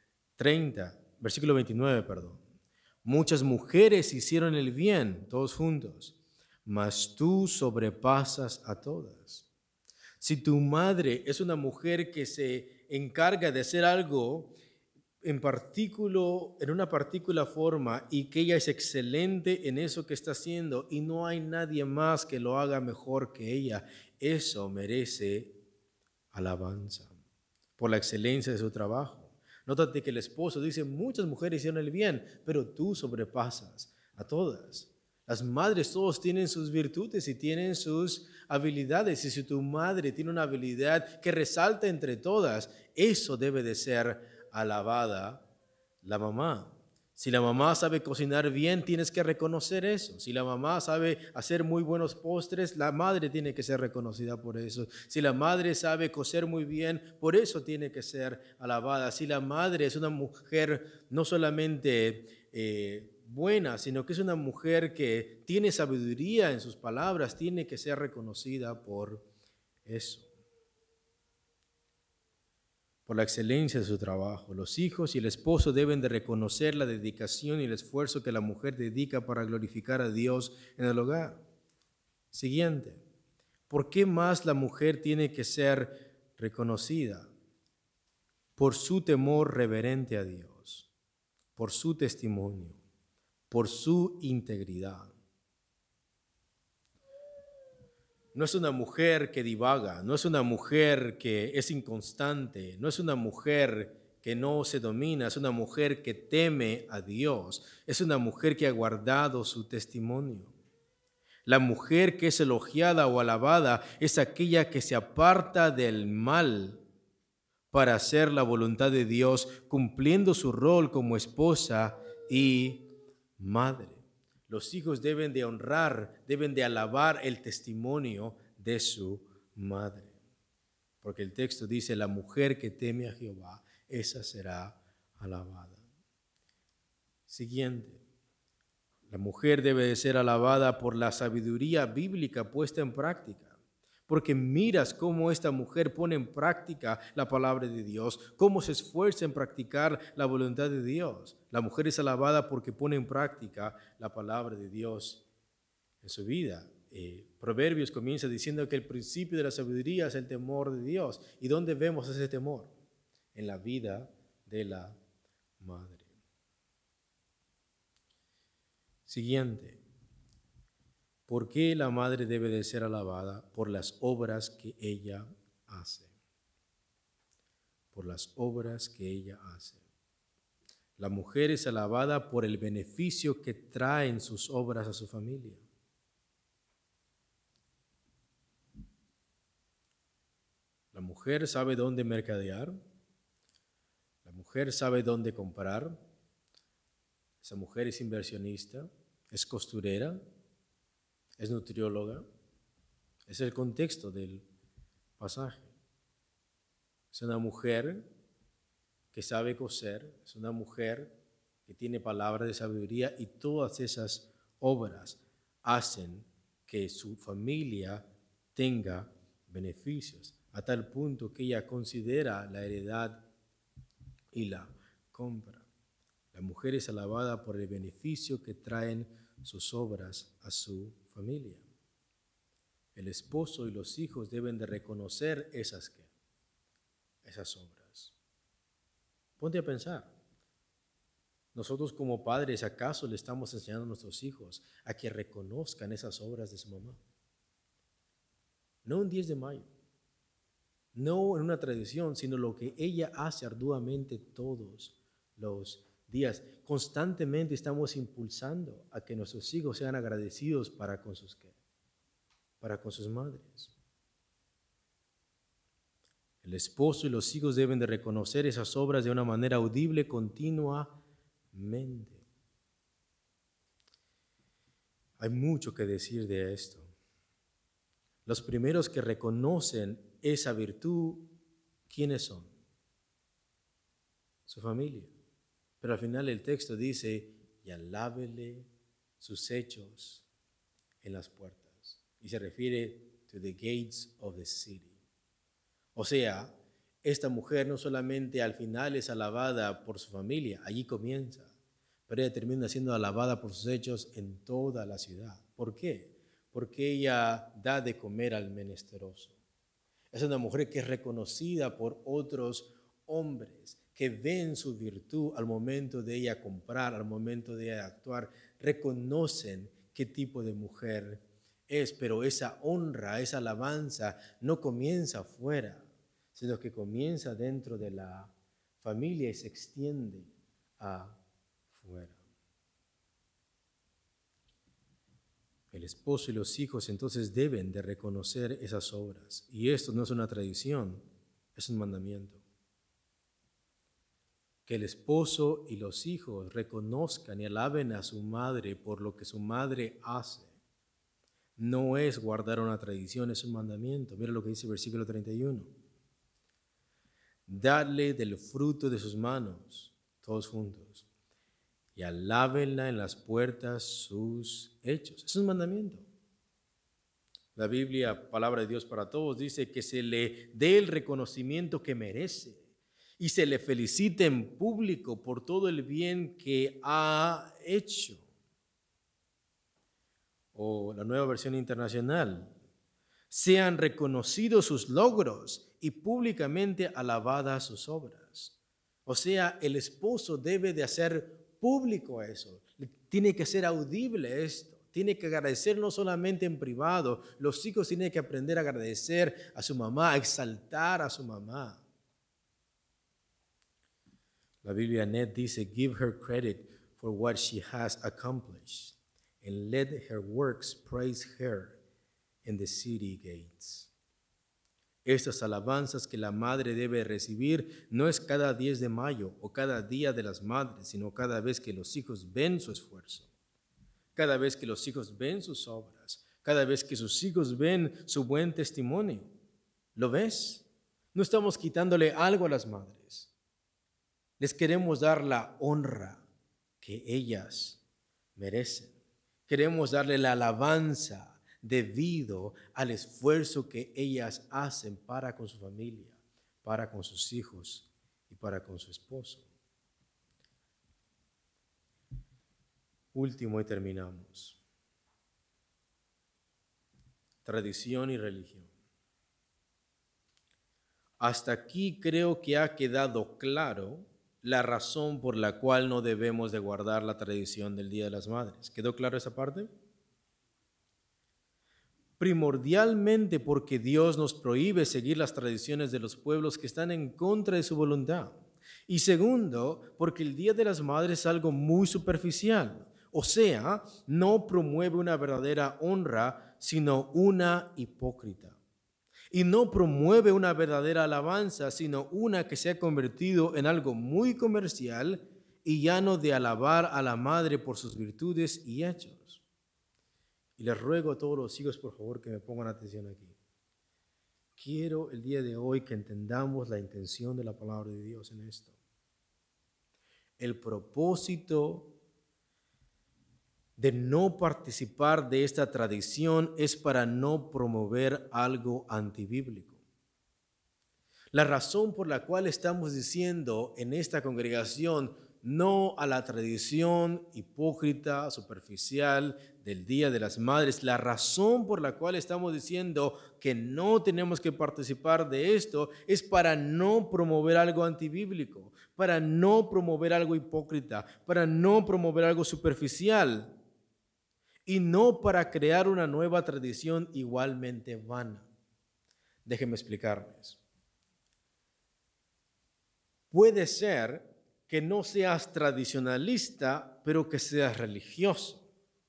29. Muchas mujeres hicieron el bien, todos juntos, mas tú sobrepasas a todas. Si tu madre es una mujer que se encarga de hacer algo en una particular forma y que ella es excelente en eso que está haciendo y no hay nadie más que lo haga mejor que ella, eso merece alabanza por la excelencia de su trabajo. Nótate que el esposo dice, muchas mujeres hicieron el bien, pero tú sobrepasas a todas. Las madres todos tienen sus virtudes y tienen sus habilidades. Y si tu madre tiene una habilidad que resalta entre todas, eso debe de ser alabada la mamá. Si la mamá sabe cocinar bien, tienes que reconocer eso. Si la mamá sabe hacer muy buenos postres, la madre tiene que ser reconocida por eso. Si la madre sabe coser muy bien, por eso tiene que ser alabada. Si la madre es una mujer no solamente buena, sino que es una mujer que tiene sabiduría en sus palabras, tiene que ser reconocida por eso, por la excelencia de su trabajo. Los hijos y el esposo deben de reconocer la dedicación y el esfuerzo que la mujer dedica para glorificar a Dios en el hogar. Siguiente, ¿por qué más la mujer tiene que ser reconocida? Por su temor reverente a Dios, por su testimonio, por su integridad. No es una mujer que divaga, no es una mujer que es inconstante, no es una mujer que no se domina, es una mujer que teme a Dios, es una mujer que ha guardado su testimonio. La mujer que es elogiada o alabada es aquella que se aparta del mal para hacer la voluntad de Dios, cumpliendo su rol como esposa y madre. Los hijos deben de honrar, deben de alabar el testimonio de su madre. Porque el texto dice, la mujer que teme a Jehová, esa será alabada. Siguiente. La mujer debe de ser alabada por la sabiduría bíblica puesta en práctica. Porque miras cómo esta mujer pone en práctica la palabra de Dios, cómo se esfuerza en practicar la voluntad de Dios. La mujer es alabada porque pone en práctica la palabra de Dios en su vida. Proverbios comienza diciendo que el principio de la sabiduría es el temor de Dios. ¿Y dónde vemos ese temor? En la vida de la madre. Siguiente. ¿Por qué la madre debe de ser alabada? Por las obras que ella hace. Por las obras que ella hace. La mujer es alabada por el beneficio que traen sus obras a su familia. La mujer sabe dónde mercadear. La mujer sabe dónde comprar. Esa mujer es inversionista, es costurera, es nutrióloga. Es el contexto del pasaje. Es una mujer que sabe coser, es una mujer que tiene palabra de sabiduría y todas esas obras hacen que su familia tenga beneficios, a tal punto que ella considera la heredad y la compra. La mujer es alabada por el beneficio que traen sus obras a su familia. El esposo y los hijos deben de reconocer esas obras. Ponte a pensar. Nosotros como padres, ¿acaso le estamos enseñando a nuestros hijos a que reconozcan esas obras de su mamá? No un 10 de mayo, no en una tradición, sino lo que ella hace arduamente todos los días. Constantemente estamos impulsando a que nuestros hijos sean agradecidos para con sus madres. El esposo y los hijos deben de reconocer esas obras de una manera audible continuamente. Hay mucho que decir de esto. Los primeros que reconocen esa virtud, ¿quiénes son? Su familia. Pero al final el texto dice, y alábele sus hechos en las puertas. Y se refiere to the gates of the city. O sea, esta mujer no solamente al final es alabada por su familia, allí comienza, pero ella termina siendo alabada por sus hechos en toda la ciudad. ¿Por qué? Porque ella da de comer al menesteroso. Es una mujer que es reconocida por otros hombres que ven su virtud al momento de ella comprar, al momento de ella actuar, reconocen qué tipo de mujer es, pero esa honra, esa alabanza no comienza afuera, sino que comienza dentro de la familia y se extiende afuera. el esposo y los hijos entonces deben de reconocer esas obras. Y esto no es una tradición, es un mandamiento. Que el esposo y los hijos reconozcan y alaben a su madre por lo que su madre hace. No es guardar una tradición, es un mandamiento. Mira lo que dice el versículo 31. Dadle del fruto de sus manos, todos juntos, y alábenla en las puertas sus hechos. Es un mandamiento. La Biblia, palabra de Dios para todos, dice que se le dé el reconocimiento que merece y se le felicite en público por todo el bien que ha hecho. O la Nueva Versión Internacional, sean reconocidos sus logros y públicamente alabadas sus obras. O sea, el esposo debe de hacer público eso, tiene que ser audible esto, tiene que agradecer no solamente en privado, los hijos tienen que aprender a agradecer a su mamá, a exaltar a su mamá. La Biblia Net dice, give her credit for what she has accomplished, and let her works praise her in the city gates. Estas alabanzas que la madre debe recibir no es cada 10 de mayo o cada día de las madres, sino cada vez que los hijos ven su esfuerzo, cada vez que los hijos ven sus obras, cada vez que sus hijos ven su buen testimonio. ¿Lo ves? No estamos quitándole algo a las madres. Les queremos dar la honra que ellas merecen. Queremos darle la alabanza debido al esfuerzo que ellas hacen para con su familia, para con sus hijos y para con su esposo. Último y terminamos. Tradición y religión. Hasta aquí creo que ha quedado claro la razón por la cual no debemos de guardar la tradición del Día de las Madres. ¿Quedó claro esa parte? Primordialmente porque Dios nos prohíbe seguir las tradiciones de los pueblos que están en contra de su voluntad. Y segundo, porque el Día de las Madres es algo muy superficial. O sea, no promueve una verdadera honra, sino una hipócrita. Y no promueve una verdadera alabanza, sino una que se ha convertido en algo muy comercial y llano de alabar a la madre por sus virtudes y hechos. Y les ruego a todos los hijos, por favor, que me pongan atención aquí. Quiero el día de hoy que entendamos la intención de la palabra de Dios en esto. El propósito de no participar de esta tradición es para no promover algo antibíblico. La razón por la cual estamos diciendo en esta congregación no a la tradición hipócrita, superficial del Día de las Madres, la razón por la cual estamos diciendo que no tenemos que participar de esto es para no promover algo antibíblico, para no promover algo hipócrita, para no promover algo superficial. Y no para crear una nueva tradición igualmente vana. Déjenme explicarles. Puede ser que no seas tradicionalista, pero que seas religioso.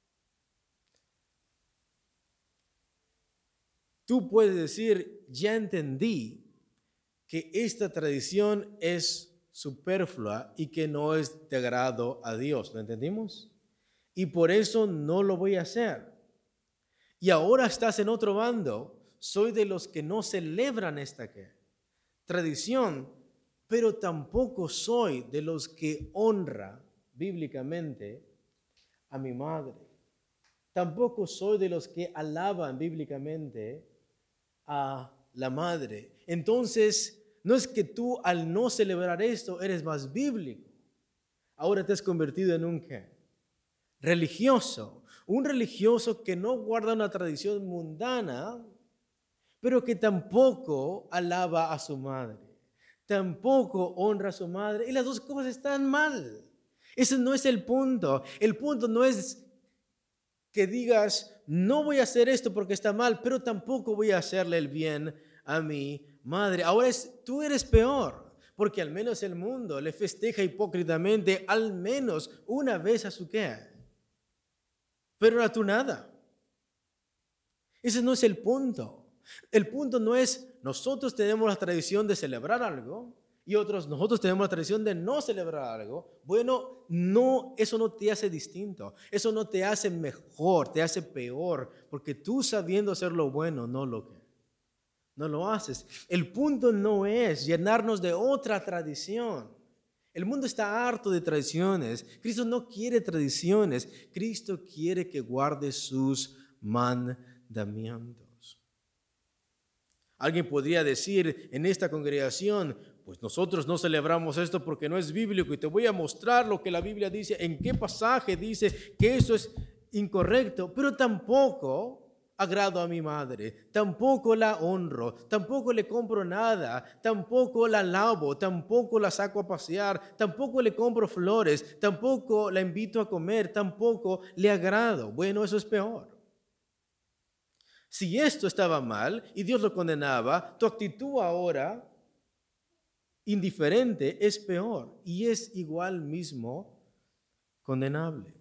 Tú puedes decir, ya entendí que esta tradición es superflua y que no es de agrado a Dios. ¿Lo entendimos? Y por eso no lo voy a hacer. Y ahora estás en otro bando. Soy de los que no celebran esta tradición, pero tampoco soy de los que honra bíblicamente a mi madre. Tampoco soy de los que alaban bíblicamente a la madre. Entonces, no es que tú al no celebrar esto eres más bíblico. Ahora te has convertido en un ¿qué? Religioso, un religioso que no guarda una tradición mundana, pero que tampoco alaba a su madre, tampoco honra a su madre, y las dos cosas están mal. Ese no es el punto. El punto no es que digas, no voy a hacer esto porque está mal, pero tampoco voy a hacerle el bien a mi madre. Ahora tú eres peor, porque al menos el mundo le festeja hipócritamente al menos una vez a su ¿qué? Pero a tú nada. Ese no es el punto. El punto no es nosotros tenemos la tradición de celebrar algo y nosotros tenemos la tradición de no celebrar algo. Bueno, no, eso no te hace distinto. Eso no te hace mejor, te hace peor, porque tú sabiendo hacer lo bueno no lo haces. El punto no es llenarnos de otra tradición. El mundo está harto de tradiciones. Cristo no quiere tradiciones. Cristo quiere que guarde sus mandamientos. Alguien podría decir en esta congregación, pues nosotros no celebramos esto porque no es bíblico y te voy a mostrar lo que la Biblia dice, en qué pasaje dice que eso es incorrecto, pero tampoco agrado a mi madre, tampoco la honro, tampoco le compro nada, tampoco la lavo, tampoco la saco a pasear, tampoco le compro flores, tampoco la invito a comer, tampoco le agrado. Bueno, eso es peor. Si esto estaba mal y Dios lo condenaba, tu actitud ahora indiferente es peor y es igual mismo condenable.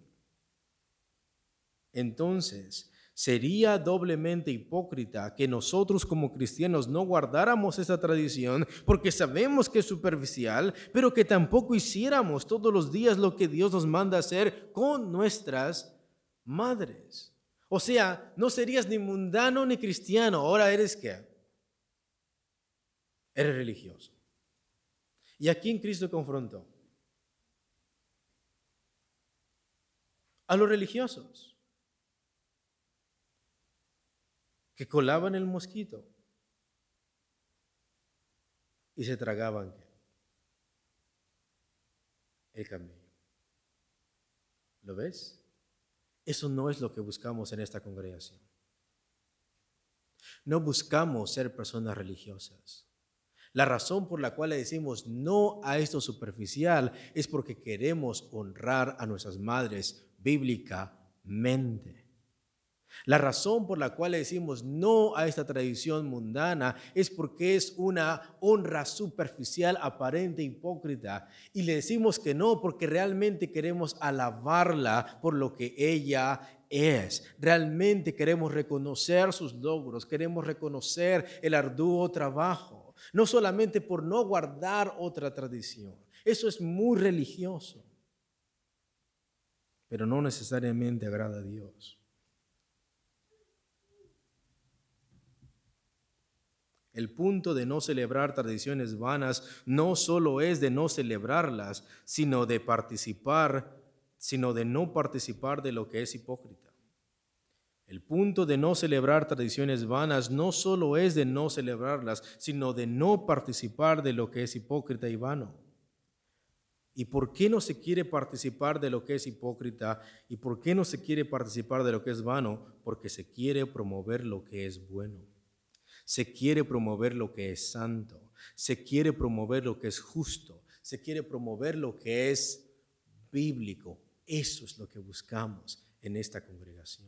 Entonces, sería doblemente hipócrita que nosotros como cristianos no guardáramos esta tradición porque sabemos que es superficial, pero que tampoco hiciéramos todos los días lo que Dios nos manda hacer con nuestras madres. O sea, no serías ni mundano ni cristiano. Ahora eres ¿qué? Eres religioso. ¿Y a quién Cristo confrontó? A los religiosos que colaban el mosquito y se tragaban ¿qué? El camello. ¿Lo ves? Eso no es lo que buscamos en esta congregación. No buscamos ser personas religiosas. La razón por la cual le decimos no a esto superficial es porque queremos honrar a nuestras madres bíblicamente. La razón por la cual le decimos no a esta tradición mundana es porque es una honra superficial, aparente, hipócrita. Y le decimos que no porque realmente queremos alabarla por lo que ella es. Realmente queremos reconocer sus logros, queremos reconocer el arduo trabajo. No solamente por no guardar otra tradición. Eso es muy religioso, pero no necesariamente agrada a Dios. El punto de no celebrar tradiciones vanas no solo es de no celebrarlas, sino de no participar de lo que es hipócrita. El punto de no celebrar tradiciones vanas no solo es de no celebrarlas, sino de no participar de lo que es hipócrita y vano. ¿Y por qué no se quiere participar de lo que es hipócrita? ¿Y por qué no se quiere participar de lo que es vano? Porque se quiere promover lo que es bueno. Se quiere promover lo que es santo, se quiere promover lo que es justo, se quiere promover lo que es bíblico. Eso es lo que buscamos en esta congregación.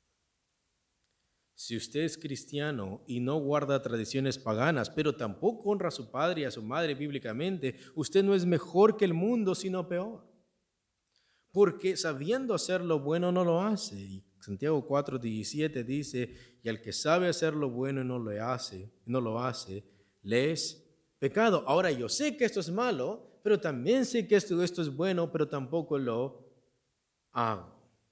Si usted es cristiano y no guarda tradiciones paganas, pero tampoco honra a su padre y a su madre bíblicamente, usted no es mejor que el mundo, sino peor. Porque sabiendo hacer lo bueno no lo hace. Y Santiago 4:17 dice, y al que sabe hacer lo bueno y no lo hace, le es pecado. Ahora yo sé que esto es malo, pero también sé que esto es bueno, pero tampoco lo hago.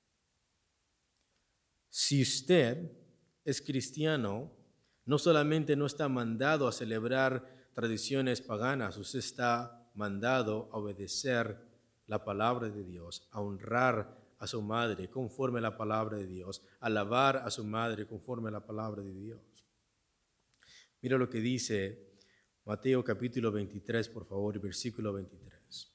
Si usted es cristiano, no solamente no está mandado a celebrar tradiciones paganas, usted está mandado a obedecer la palabra de Dios, a honrar a su madre conforme a la palabra de Dios, a alabar a su madre conforme a la palabra de Dios. Mira lo que dice Mateo capítulo 23, por favor, versículo 23.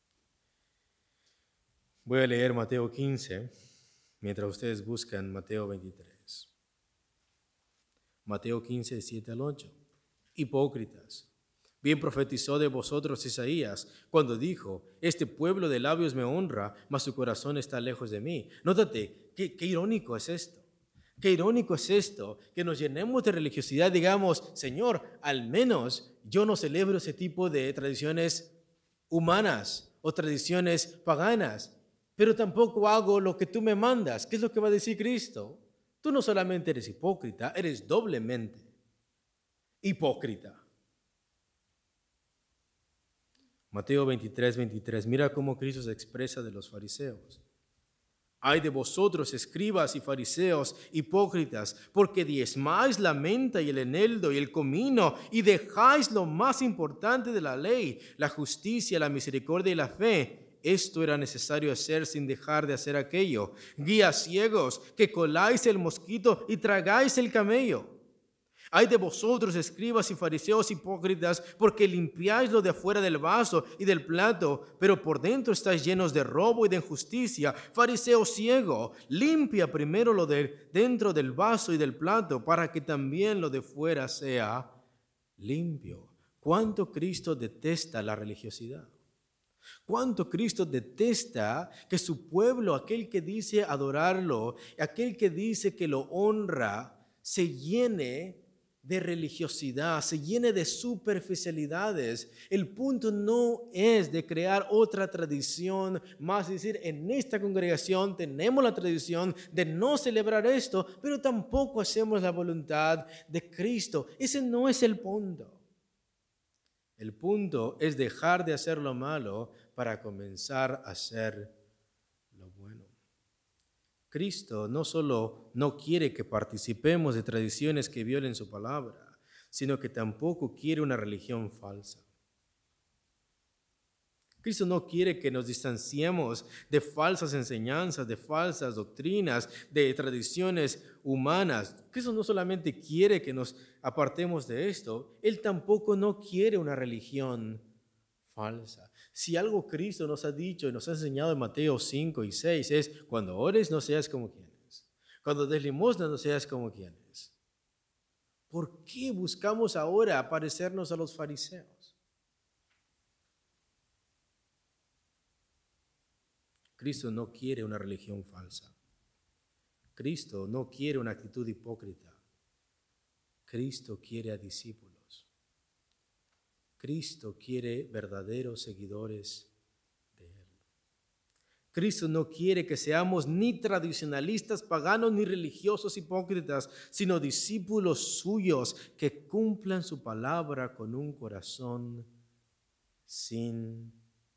Voy a leer Mateo 15, mientras ustedes buscan Mateo 23. Mateo 15, 7 al 8. Hipócritas. Bien profetizó de vosotros Isaías cuando dijo, este pueblo de labios me honra, mas su corazón está lejos de mí. Nótate, qué irónico es esto. Qué irónico es esto, que nos llenemos de religiosidad, digamos, Señor, al menos yo no celebro ese tipo de tradiciones humanas o tradiciones paganas, pero tampoco hago lo que tú me mandas. ¿Qué es lo que va a decir Cristo? Tú no solamente eres hipócrita, eres doblemente hipócrita. Mateo 23. Mira cómo Cristo se expresa de los fariseos. Ay de vosotros, escribas y fariseos, hipócritas, porque diezmáis la menta y el eneldo y el comino, y dejáis lo más importante de la ley, la justicia, la misericordia y la fe. Esto era necesario hacer sin dejar de hacer aquello. Guías ciegos, que coláis el mosquito y tragáis el camello. Ay de vosotros, escribas y fariseos hipócritas, porque limpiáis lo de afuera del vaso y del plato, pero por dentro estáis llenos de robo y de injusticia. Fariseo ciego, limpia primero lo de dentro del vaso y del plato, para que también lo de fuera sea limpio. ¿Cuánto Cristo detesta la religiosidad? ¿Cuánto Cristo detesta que su pueblo, aquel que dice adorarlo, aquel que dice que lo honra, se llene de religiosidad, se llene de superficialidades? El punto no es de crear otra tradición más, es decir, en esta congregación tenemos la tradición de no celebrar esto, pero tampoco hacemos la voluntad de Cristo. Ese no es el punto. El punto es dejar de hacer lo malo para comenzar a hacer lo bueno. Cristo no solo no quiere que participemos de tradiciones que violen su palabra, sino que tampoco quiere una religión falsa. Cristo no quiere que nos distanciemos de falsas enseñanzas, de falsas doctrinas, de tradiciones humanas. Cristo no solamente quiere que nos apartemos de esto, Él tampoco no quiere una religión falsa. Si algo Cristo nos ha dicho y nos ha enseñado en Mateo 5 y 6 es: cuando ores no seas como quienes, cuando des limosna no seas como quienes. ¿Por qué buscamos ahora parecernos a los fariseos? Cristo no quiere una religión falsa. Cristo no quiere una actitud hipócrita. Cristo quiere a discípulos. Cristo quiere verdaderos seguidores de Él. Cristo no quiere que seamos ni tradicionalistas, paganos, ni religiosos hipócritas, sino discípulos suyos que cumplan su palabra con un corazón sincero.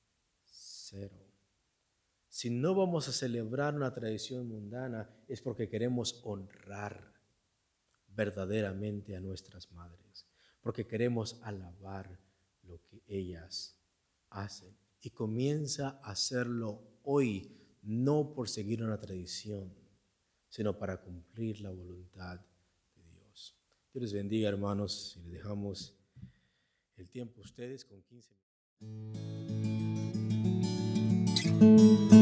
Si no vamos a celebrar una tradición mundana, es porque queremos honrar verdaderamente a nuestras madres, porque queremos alabar lo que ellas hacen. Y comienza a hacerlo hoy, no por seguir una tradición, sino para cumplir la voluntad de Dios. Dios les bendiga, hermanos, y les dejamos el tiempo a ustedes con 15 minutos.